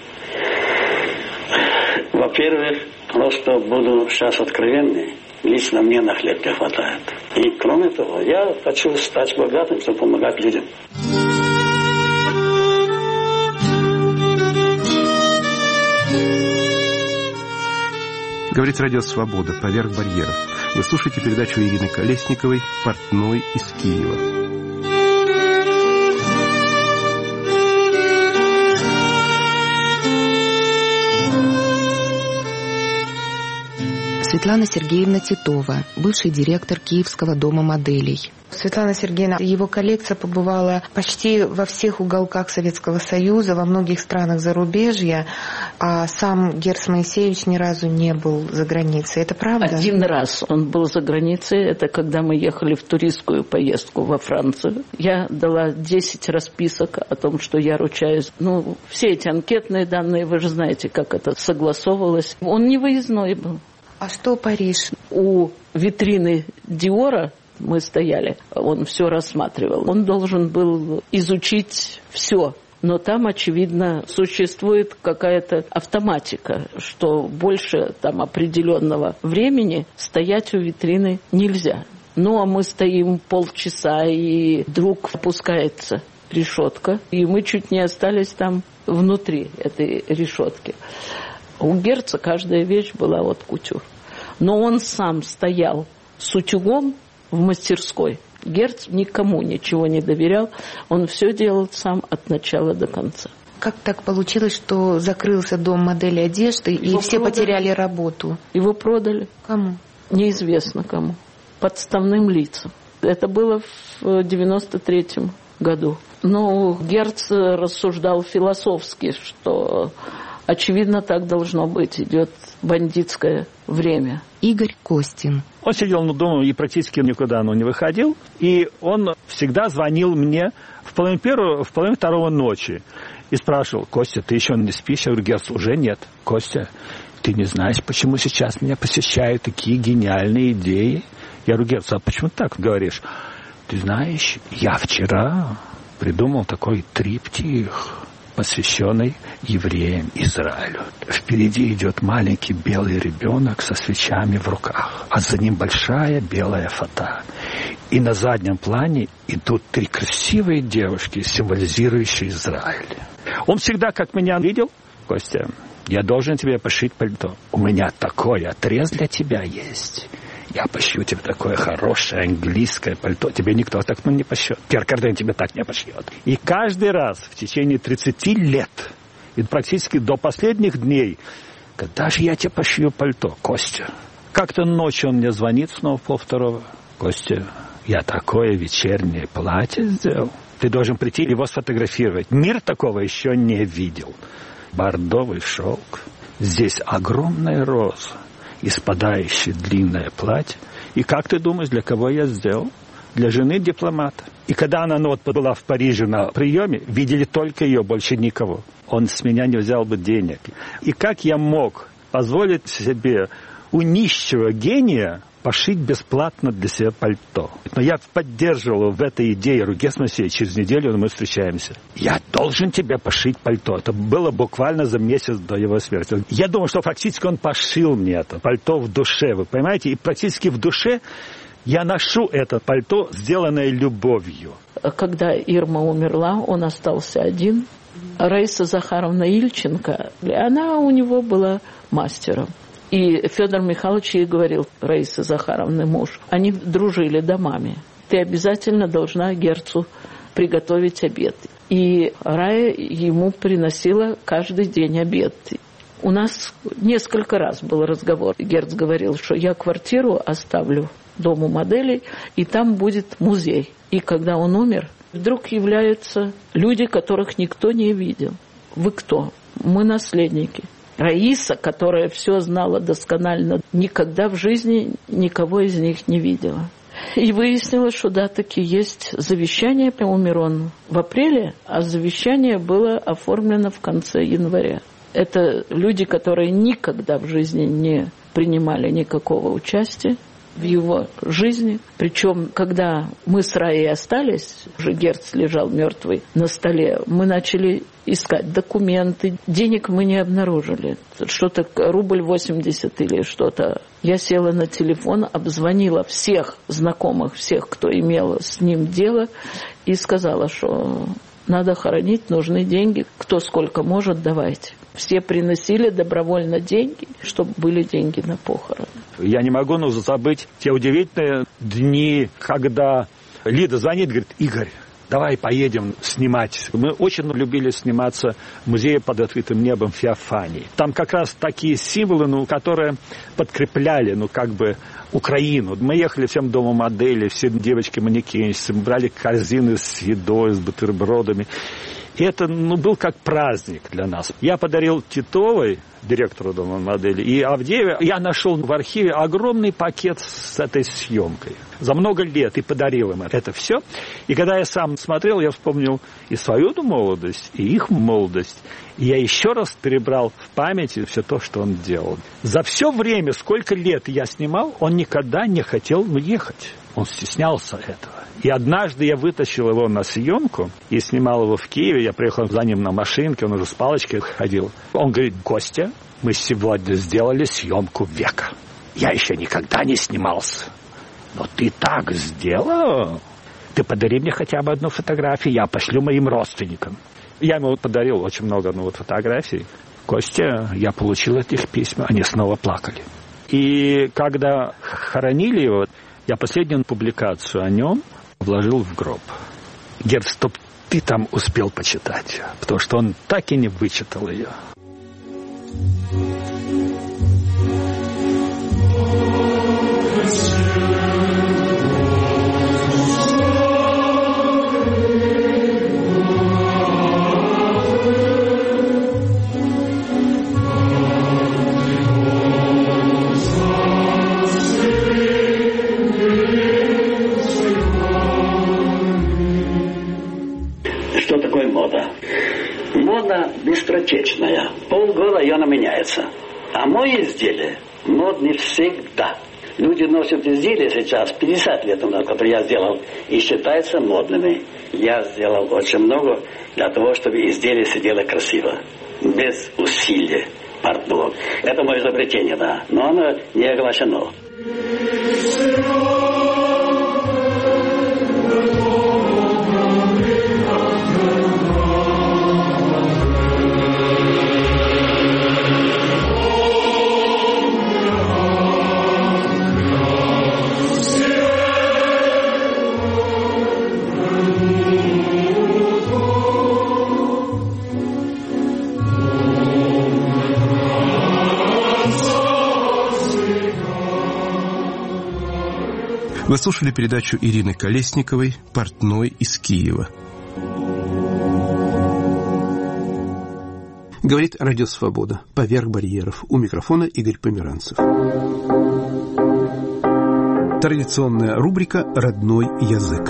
Во-первых, просто буду сейчас откровенный, лично мне на хлеб не хватает. И кроме того, я хочу стать богатым, чтобы помогать людям. Говорит Радио Свобода, «Поверх барьеров». Вы слушаете передачу Ирины Колесниковой «Портной из Киева». Светлана Сергеевна Титова, бывший директор Киевского дома моделей. Светлана Сергеевна, его коллекция побывала почти во всех уголках Советского Союза, во многих странах зарубежья, а сам Герц Моисеевич ни разу не был за границей. Это правда? Один раз он был за границей, это когда мы ехали в туристскую поездку во Францию. Я дала десять расписок о том, что я ручаюсь. Ну, все эти анкетные данные, вы же знаете, как это согласовывалось. Он не выездной был. А что Париж? У витрины Диора мы стояли, он все рассматривал. Он должен был изучить все. Но там, очевидно, существует какая-то автоматика, что больше там определенного времени стоять у витрины нельзя. Ну, а мы стоим полчаса, и вдруг опускается решетка, и мы чуть не остались там внутри этой решетки. У Герца каждая вещь была от кутюр. Но он сам стоял с утюгом в мастерской. Герц никому ничего не доверял. Он все делал сам от начала до конца. Как так получилось, что закрылся дом модели одежды, и все продали. Потеряли работу? Его продали. Кому? Неизвестно кому. Подставным лицам. Это было в девяносто третьем году. Но Герц рассуждал философски, что... Очевидно, так должно быть. Идет бандитское время. Игорь Костин. Он сидел на дома и практически никуда он не выходил. И он всегда звонил мне в половине первого, в половине второго ночи. И спрашивал: Костя, ты еще не спишь? Я говорю: Герц, уже нет. Костя, ты не знаешь, почему сейчас меня посещают такие гениальные идеи? Я говорю: Герц, а почему так говоришь? Ты знаешь, я вчера придумал такой триптих, посвященный евреям Израилю. Впереди идет маленький белый ребенок со свечами в руках, а за ним большая белая фата. И на заднем плане идут три красивые девушки, символизирующие Израиль. Он всегда, как меня видел: Костя, я должен тебе пошить пальто. У меня такой отрез для тебя есть. Я пошью тебе такое хорошее английское пальто. Тебе никто так ну, не пошьет. Пьер Карден тебе так не пошьет. И каждый раз в течение тридцати лет, и практически до последних дней, когда же я тебе пошью пальто, Костя? Как-то ночью он мне звонит снова в полвторого. Костя, я такое вечернее платье сделал. Ты должен прийти и его сфотографировать. Мир такого еще не видел. Бордовый шелк. Здесь огромная роза. И спадающее длинное платье. И как ты думаешь, для кого я сделал? Для жены дипломата. И когда она ну, вот, была в Париже на приеме, видели только ее, больше никого. Он с меня не взял бы денег. И как я мог позволить себе у нищего гения пошить бесплатно для себя пальто? Но я поддерживал в этой идее Герц Моисеевич. Через неделю мы встречаемся. Я должен тебе пошить пальто. Это было буквально за месяц до его смерти. Я думаю, что практически он пошил мне это пальто в душе. Вы понимаете? И практически в душе я ношу это пальто, сделанное любовью. Когда Ирма умерла, он остался один. Раиса Захаровна Ильченко, она у него была мастером. И Федор Михайлович ей говорил, Раиса Захаровна, муж, они дружили домами. Ты обязательно должна Герцу приготовить обед. И Рая ему приносила каждый день обед. У нас несколько раз был разговор. Герц говорил, что я квартиру оставлю дому моделей, и там будет музей. И когда он умер, вдруг являются люди, которых никто не видел. Вы кто? Мы наследники. Раиса, которая все знала досконально, никогда в жизни никого из них не видела. И выяснилось, что да, таки есть завещание. Умер он в апреле, а завещание было оформлено в конце января. Это люди, которые никогда в жизни не принимали никакого участия в его жизни. Причем, когда мы с Раей остались, уже Герц лежал мертвый на столе, мы начали искать документы. Денег мы не обнаружили. Что-то рубль восемьдесят или что-то. Я села на телефон, обзвонила всех знакомых, всех, кто имел с ним дело, и сказала, что надо хоронить, нужны деньги. Кто сколько может, давайте. Все приносили добровольно деньги, чтобы были деньги на похороны. Я не могу ну, забыть те удивительные дни, когда Лида звонит, говорит: Игорь, давай поедем снимать. Мы очень любили сниматься в музее под открытым небом в Феофании. Там как раз такие символы, ну, которые подкрепляли, ну, как бы, Украину. Мы ехали всем дому модели, все девочки-манекенщицы, мы брали корзины с едой, с бутербродами. И это, ну, был как праздник для нас. Я подарил Титовой, директору дома модели, и Авдеевой, я нашел в архиве огромный пакет с этой съемкой. За много лет и подарил им это все. И когда я сам смотрел, я вспомнил и свою молодость, и их молодость. И я еще раз перебрал в памяти все то, что он делал. За все время, сколько лет я снимал, он никогда не хотел уехать. Он стеснялся этого. И однажды я вытащил его на съемку и снимал его в Киеве. Я приехал за ним на машинке, он уже с палочкой ходил. Он говорит: Костя, мы сегодня сделали съемку века. Я еще никогда не снимался. Но ты так сделал. Ты подари мне хотя бы одну фотографию, я пошлю моим родственникам. Я ему подарил очень много ну, вот, фотографий. Костя, я получил этих письма, они снова плакали. И когда хоронили его, я последнюю публикацию о нем вложил в гроб. Герц, чтоб ты там успел почитать, потому что он так и не вычитал ее. Мода быстротечная. Полгода и она меняется. А мои изделия модны всегда. Люди носят изделия сейчас, пятьдесят лет назад, которые я сделал, и считаются модными. Я сделал очень много для того, чтобы изделие сидело красиво, без усилия портного. Это мое изобретение, да. Но оно не оглашено. Вы слушали передачу Ирины Колесниковой «Портной из Киева». Говорит Радио Свобода. Поверх барьеров. У микрофона Игорь Померанцев. Традиционная рубрика «Родной язык».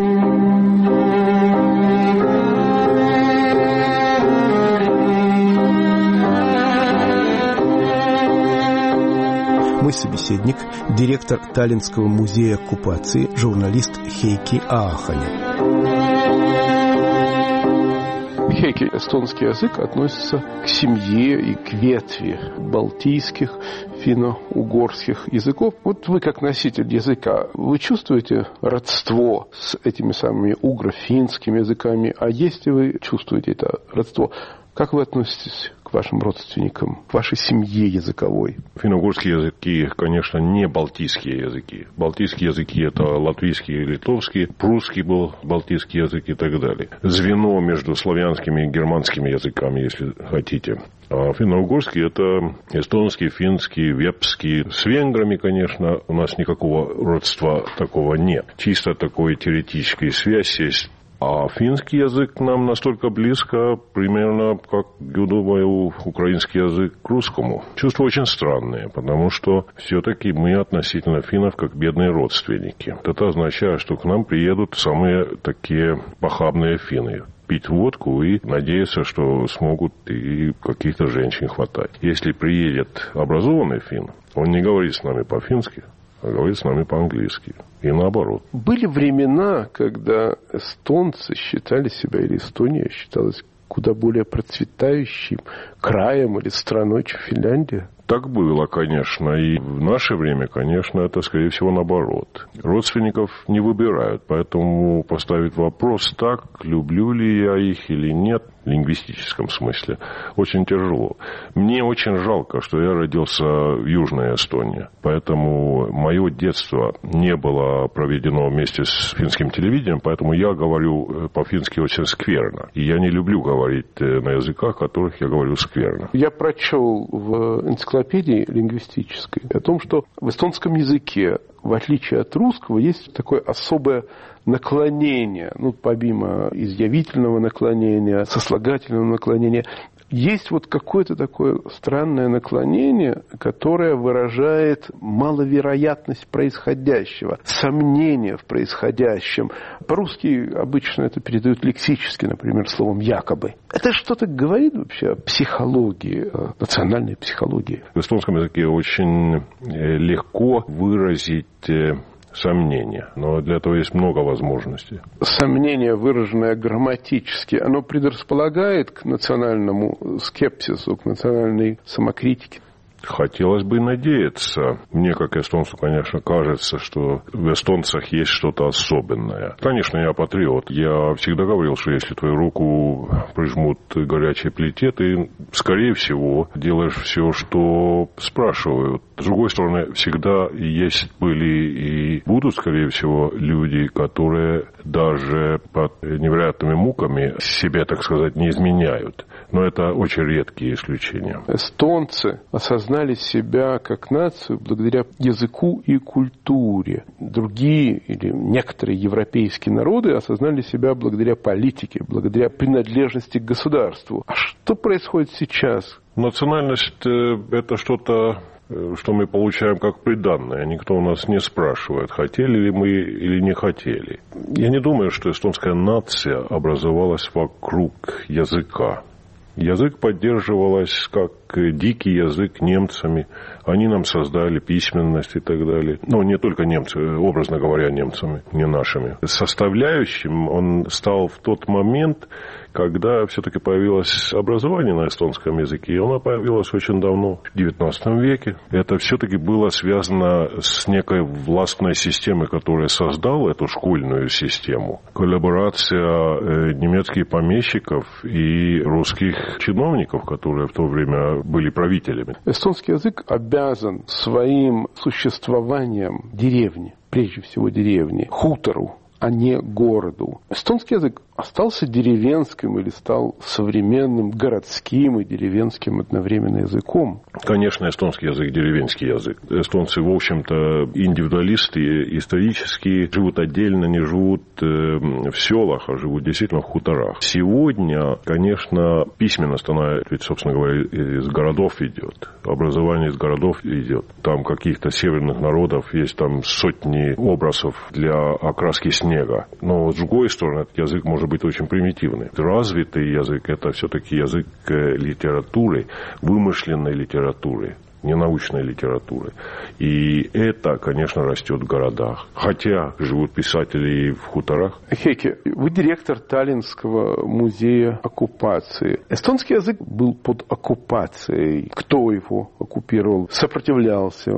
Мой собеседник – директор Таллинского музея оккупации, журналист Хейки Ааханя. Хейки, эстонский язык относится к семье и к ветви балтийских, финно-угорских языков. Вот вы, как носитель языка, вы чувствуете родство с этими самыми угро-финскими языками? А если вы чувствуете это родство, как вы относитесь к к вашим родственникам, к вашей семье языковой? Финно-угорские языки, конечно, не балтийские языки. Балтийские языки – это латвийский и литовский, прусский был балтийский язык и так далее. Звено между славянскими и германскими языками, если хотите. А финно-угорский – это эстонский, финский, вепский. С венграми, конечно, у нас никакого родства такого нет. Чисто такой теоретической связь есть. А финский язык нам настолько близко, примерно, как, я думаю, украинский язык к русскому. Чувства очень странные, потому что все-таки мы относительно финнов как бедные родственники. Это означает, что к нам приедут самые такие похабные финны. Пить водку и надеяться, что смогут и каких-то женщин хватать. Если приедет образованный финн, он не говорит с нами по-фински, а говорит с нами по-английски. И наоборот. Были времена, когда эстонцы считали себя, или Эстония считалась куда более процветающим краем или страной, чем Финляндия? Так было, конечно. И в наше время, конечно, это, скорее всего, наоборот. Родственников не выбирают. Поэтому поставить вопрос так, люблю ли я их или нет, в лингвистическом смысле, очень тяжело. Мне очень жалко, что я родился в Южной Эстонии. Поэтому мое детство не было проведено вместе с финским телевидением, поэтому я говорю по-фински очень скверно. И я не люблю говорить на языках, которых я говорю скверно. Я прочел в энциклопедии лингвистической о том, что в эстонском языке, в отличие от русского, есть такое особое наклонение, ну, помимо изъявительного наклонения, сослагательного наклонения, есть вот какое-то такое странное наклонение, которое выражает маловероятность происходящего, сомнение в происходящем. По-русски обычно это передают лексически, например, словом «якобы». Это что-то говорит вообще о психологии, о национальной психологии? В эстонском языке очень легко выразить сомнение, но для этого есть много возможностей. Сомнение, выраженное грамматически, оно предрасполагает к национальному скепсису, к национальной самокритике? Хотелось бы надеяться. Мне, как эстонцу, конечно, кажется, что в эстонцах есть что-то особенное. Конечно, я патриот. Я всегда говорил, что если твою руку прижмут к горячей плите, ты, скорее всего, делаешь все, что спрашивают. С другой стороны, всегда есть, были и будут, скорее всего, люди, которые даже под невероятными муками себе, так сказать, не изменяют. Но это очень редкие исключения. Эстонцы осознали себя как нацию благодаря языку и культуре. Другие или некоторые европейские народы осознали себя благодаря политике, благодаря принадлежности к государству. А что происходит сейчас? Национальность – это что-то, что мы получаем как приданное. Никто у нас не спрашивает, хотели ли мы или не хотели. Я не думаю, что эстонская нация образовалась вокруг языка. Язык поддерживалась как дикий язык немцами. Они нам создали письменность и так далее. Но не только немцы, образно говоря, немцами, не нашими. Составляющим он стал в тот момент, когда все-таки появилось образование на эстонском языке. И оно появилось очень давно, в девятнадцатом веке. Это все-таки было связано с некой властной системой, которая создала эту школьную систему. Коллаборация немецких помещиков и русских чиновников, которые в то время были правителями. Эстонский язык обязан своим существованием деревне, прежде всего деревне, хутору, а не городу. Эстонский язык остался деревенским или стал современным городским и деревенским одновременно языком? Конечно, эстонский язык – деревенский язык. Эстонцы, в общем-то, индивидуалисты, исторически живут отдельно, не живут в селах, а живут действительно в хуторах. Сегодня, конечно, письменность, она, ведь, собственно говоря, из городов идет. Образование из городов идет. Там каких-то северных народов есть там сотни образов для окраски снега. Но, с другой стороны, этот язык может быть очень примитивный. Развитый язык – это все-таки язык литературы, вымышленной литературы, не научной литературы. И это, конечно, растет в городах. Хотя живут писатели и в хуторах. Хейке, вы директор Таллинского музея оккупации. Эстонский язык был под оккупацией. Кто его оккупировал? Сопротивлялся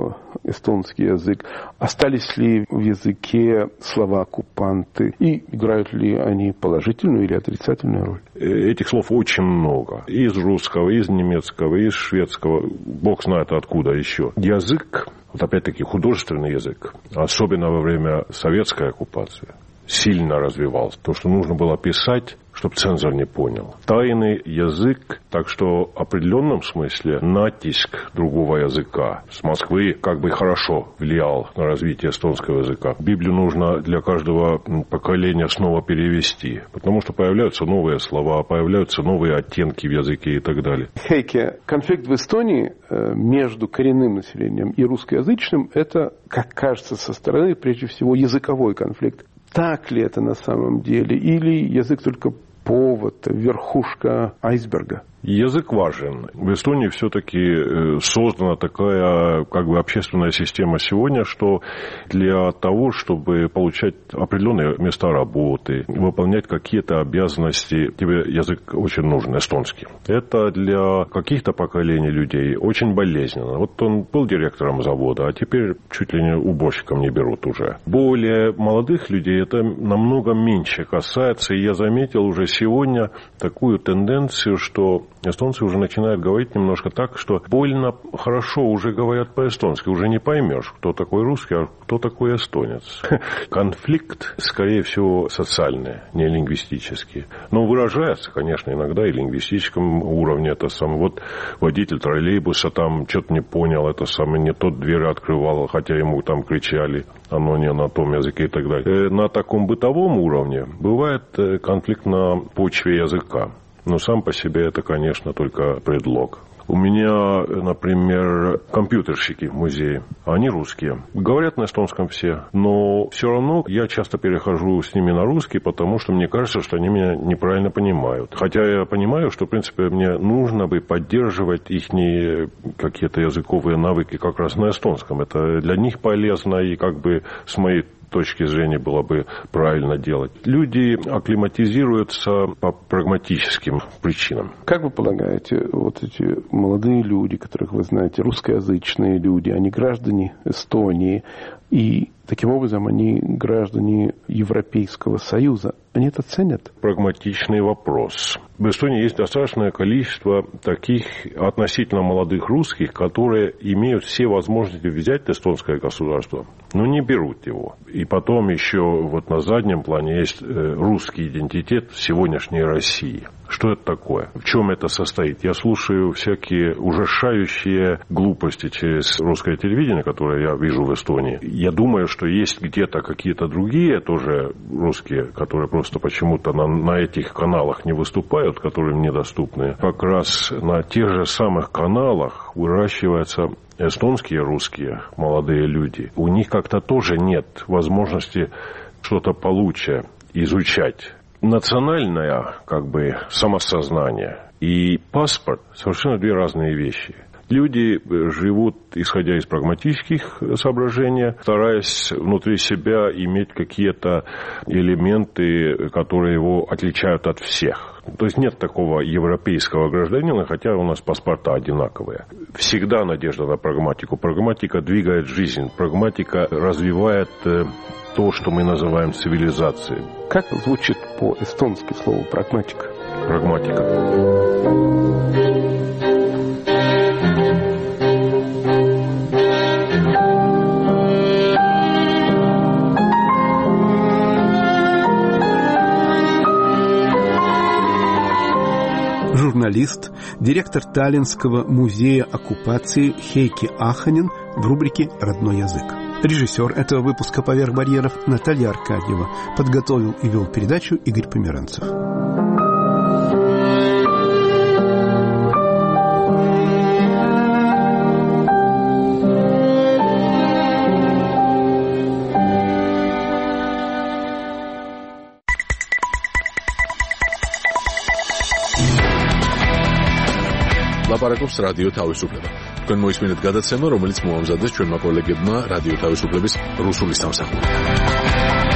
эстонский язык? Остались ли в языке слова-оккупанты? И играют ли они положительную или отрицательную роль? Этих слов очень много. И из русского, и из немецкого, и из шведского. Бог знает откуда еще. Язык, вот опять-таки художественный язык, особенно во время советской оккупации, сильно развивался. То, что нужно было писать, чтобы цензор не понял. Тайный язык, так что в определенном смысле натиск другого языка с Москвы как бы хорошо влиял на развитие эстонского языка. Библию нужно для каждого поколения снова перевести, потому что появляются новые слова, появляются новые оттенки в языке и так далее. Хейке, конфликт в Эстонии между коренным населением и русскоязычным – это, как кажется со стороны, прежде всего языковой конфликт. Так ли это на самом деле? Или язык только повод, верхушка айсберга? Язык важен. В Эстонии все-таки создана такая как бы общественная система сегодня, что для того, чтобы получать определенные места работы, выполнять какие-то обязанности, тебе язык очень нужен, эстонский. Это для каких-то поколений людей очень болезненно. Вот он был директором завода, а теперь чуть ли не уборщиком не берут уже. Более молодых людей это намного меньше касается, и я заметил уже сегодня такую тенденцию, что эстонцы уже начинают говорить немножко так, что больно хорошо уже говорят по-эстонски. Уже не поймешь, кто такой русский, а кто такой эстонец. Конфликт, скорее всего, социальный, не лингвистический. Но выражается, конечно, иногда и в лингвистическом уровне. Это сам вот водитель троллейбуса там что-то не понял, это самое не тот дверь открывал, хотя ему там кричали, оно не на том языке и так далее. На таком бытовом уровне бывает конфликт на почве языка. Но сам по себе это, конечно, только предлог. У меня, например, компьютерщики в музее, они русские. Говорят на эстонском все, но все равно я часто перехожу с ними на русский, потому что мне кажется, что они меня неправильно понимают. Хотя я понимаю, что, в принципе, мне нужно бы поддерживать их какие-то языковые навыки как раз на эстонском. Это для них полезно и как бы с моей точки зрения было бы правильно делать. Люди акклиматизируются по прагматическим причинам. Как вы полагаете, вот эти молодые люди, которых вы знаете, русскоязычные люди, они граждане Эстонии, и таким образом они граждане Европейского Союза, они это ценят? Прагматичный вопрос. В Эстонии есть достаточное количество таких относительно молодых русских, которые имеют все возможности взять эстонское государство, но не берут его. И потом еще вот на заднем плане есть русский идентитет сегодняшней России. Что это такое? В чем это состоит? Я слушаю всякие ужасающие глупости через русское телевидение, которое я вижу в Эстонии. Я думаю, что есть где-то какие-то другие тоже русские, которые просто почему-то на, на этих каналах не выступают, которые мне доступны. Как раз на тех же самых каналах выращиваются эстонские русские молодые люди. У них как-то тоже нет возможности что-то получше изучать. Национальное, как бы, самосознание и паспорт – совершенно две разные вещи. Люди живут, исходя из прагматических соображений, стараясь внутри себя иметь какие-то элементы, которые его отличают от всех. То есть нет такого европейского гражданина, хотя у нас паспорта одинаковые. Всегда надежда на прагматику. Прагматика двигает жизнь, прагматика развивает то, что мы называем цивилизацией. Как звучит по-эстонски слово «прагматика»? Прагматика. Журналист, директор Таллинского музея оккупации Хейки Аханин в рубрике «Родной язык». Режиссер этого выпуска «Поверх барьеров» Наталья Аркадьева. Подготовил и вел передачу Игорь Померанцев. ლაპარაკობს რადიო თავისუფლება. თქვენ მოისმინეთ გადაცემა, რომელიც მოამზადეს ჩვენმა კოლეგებმა რადიო თავისუფლების რუსული სამსახური.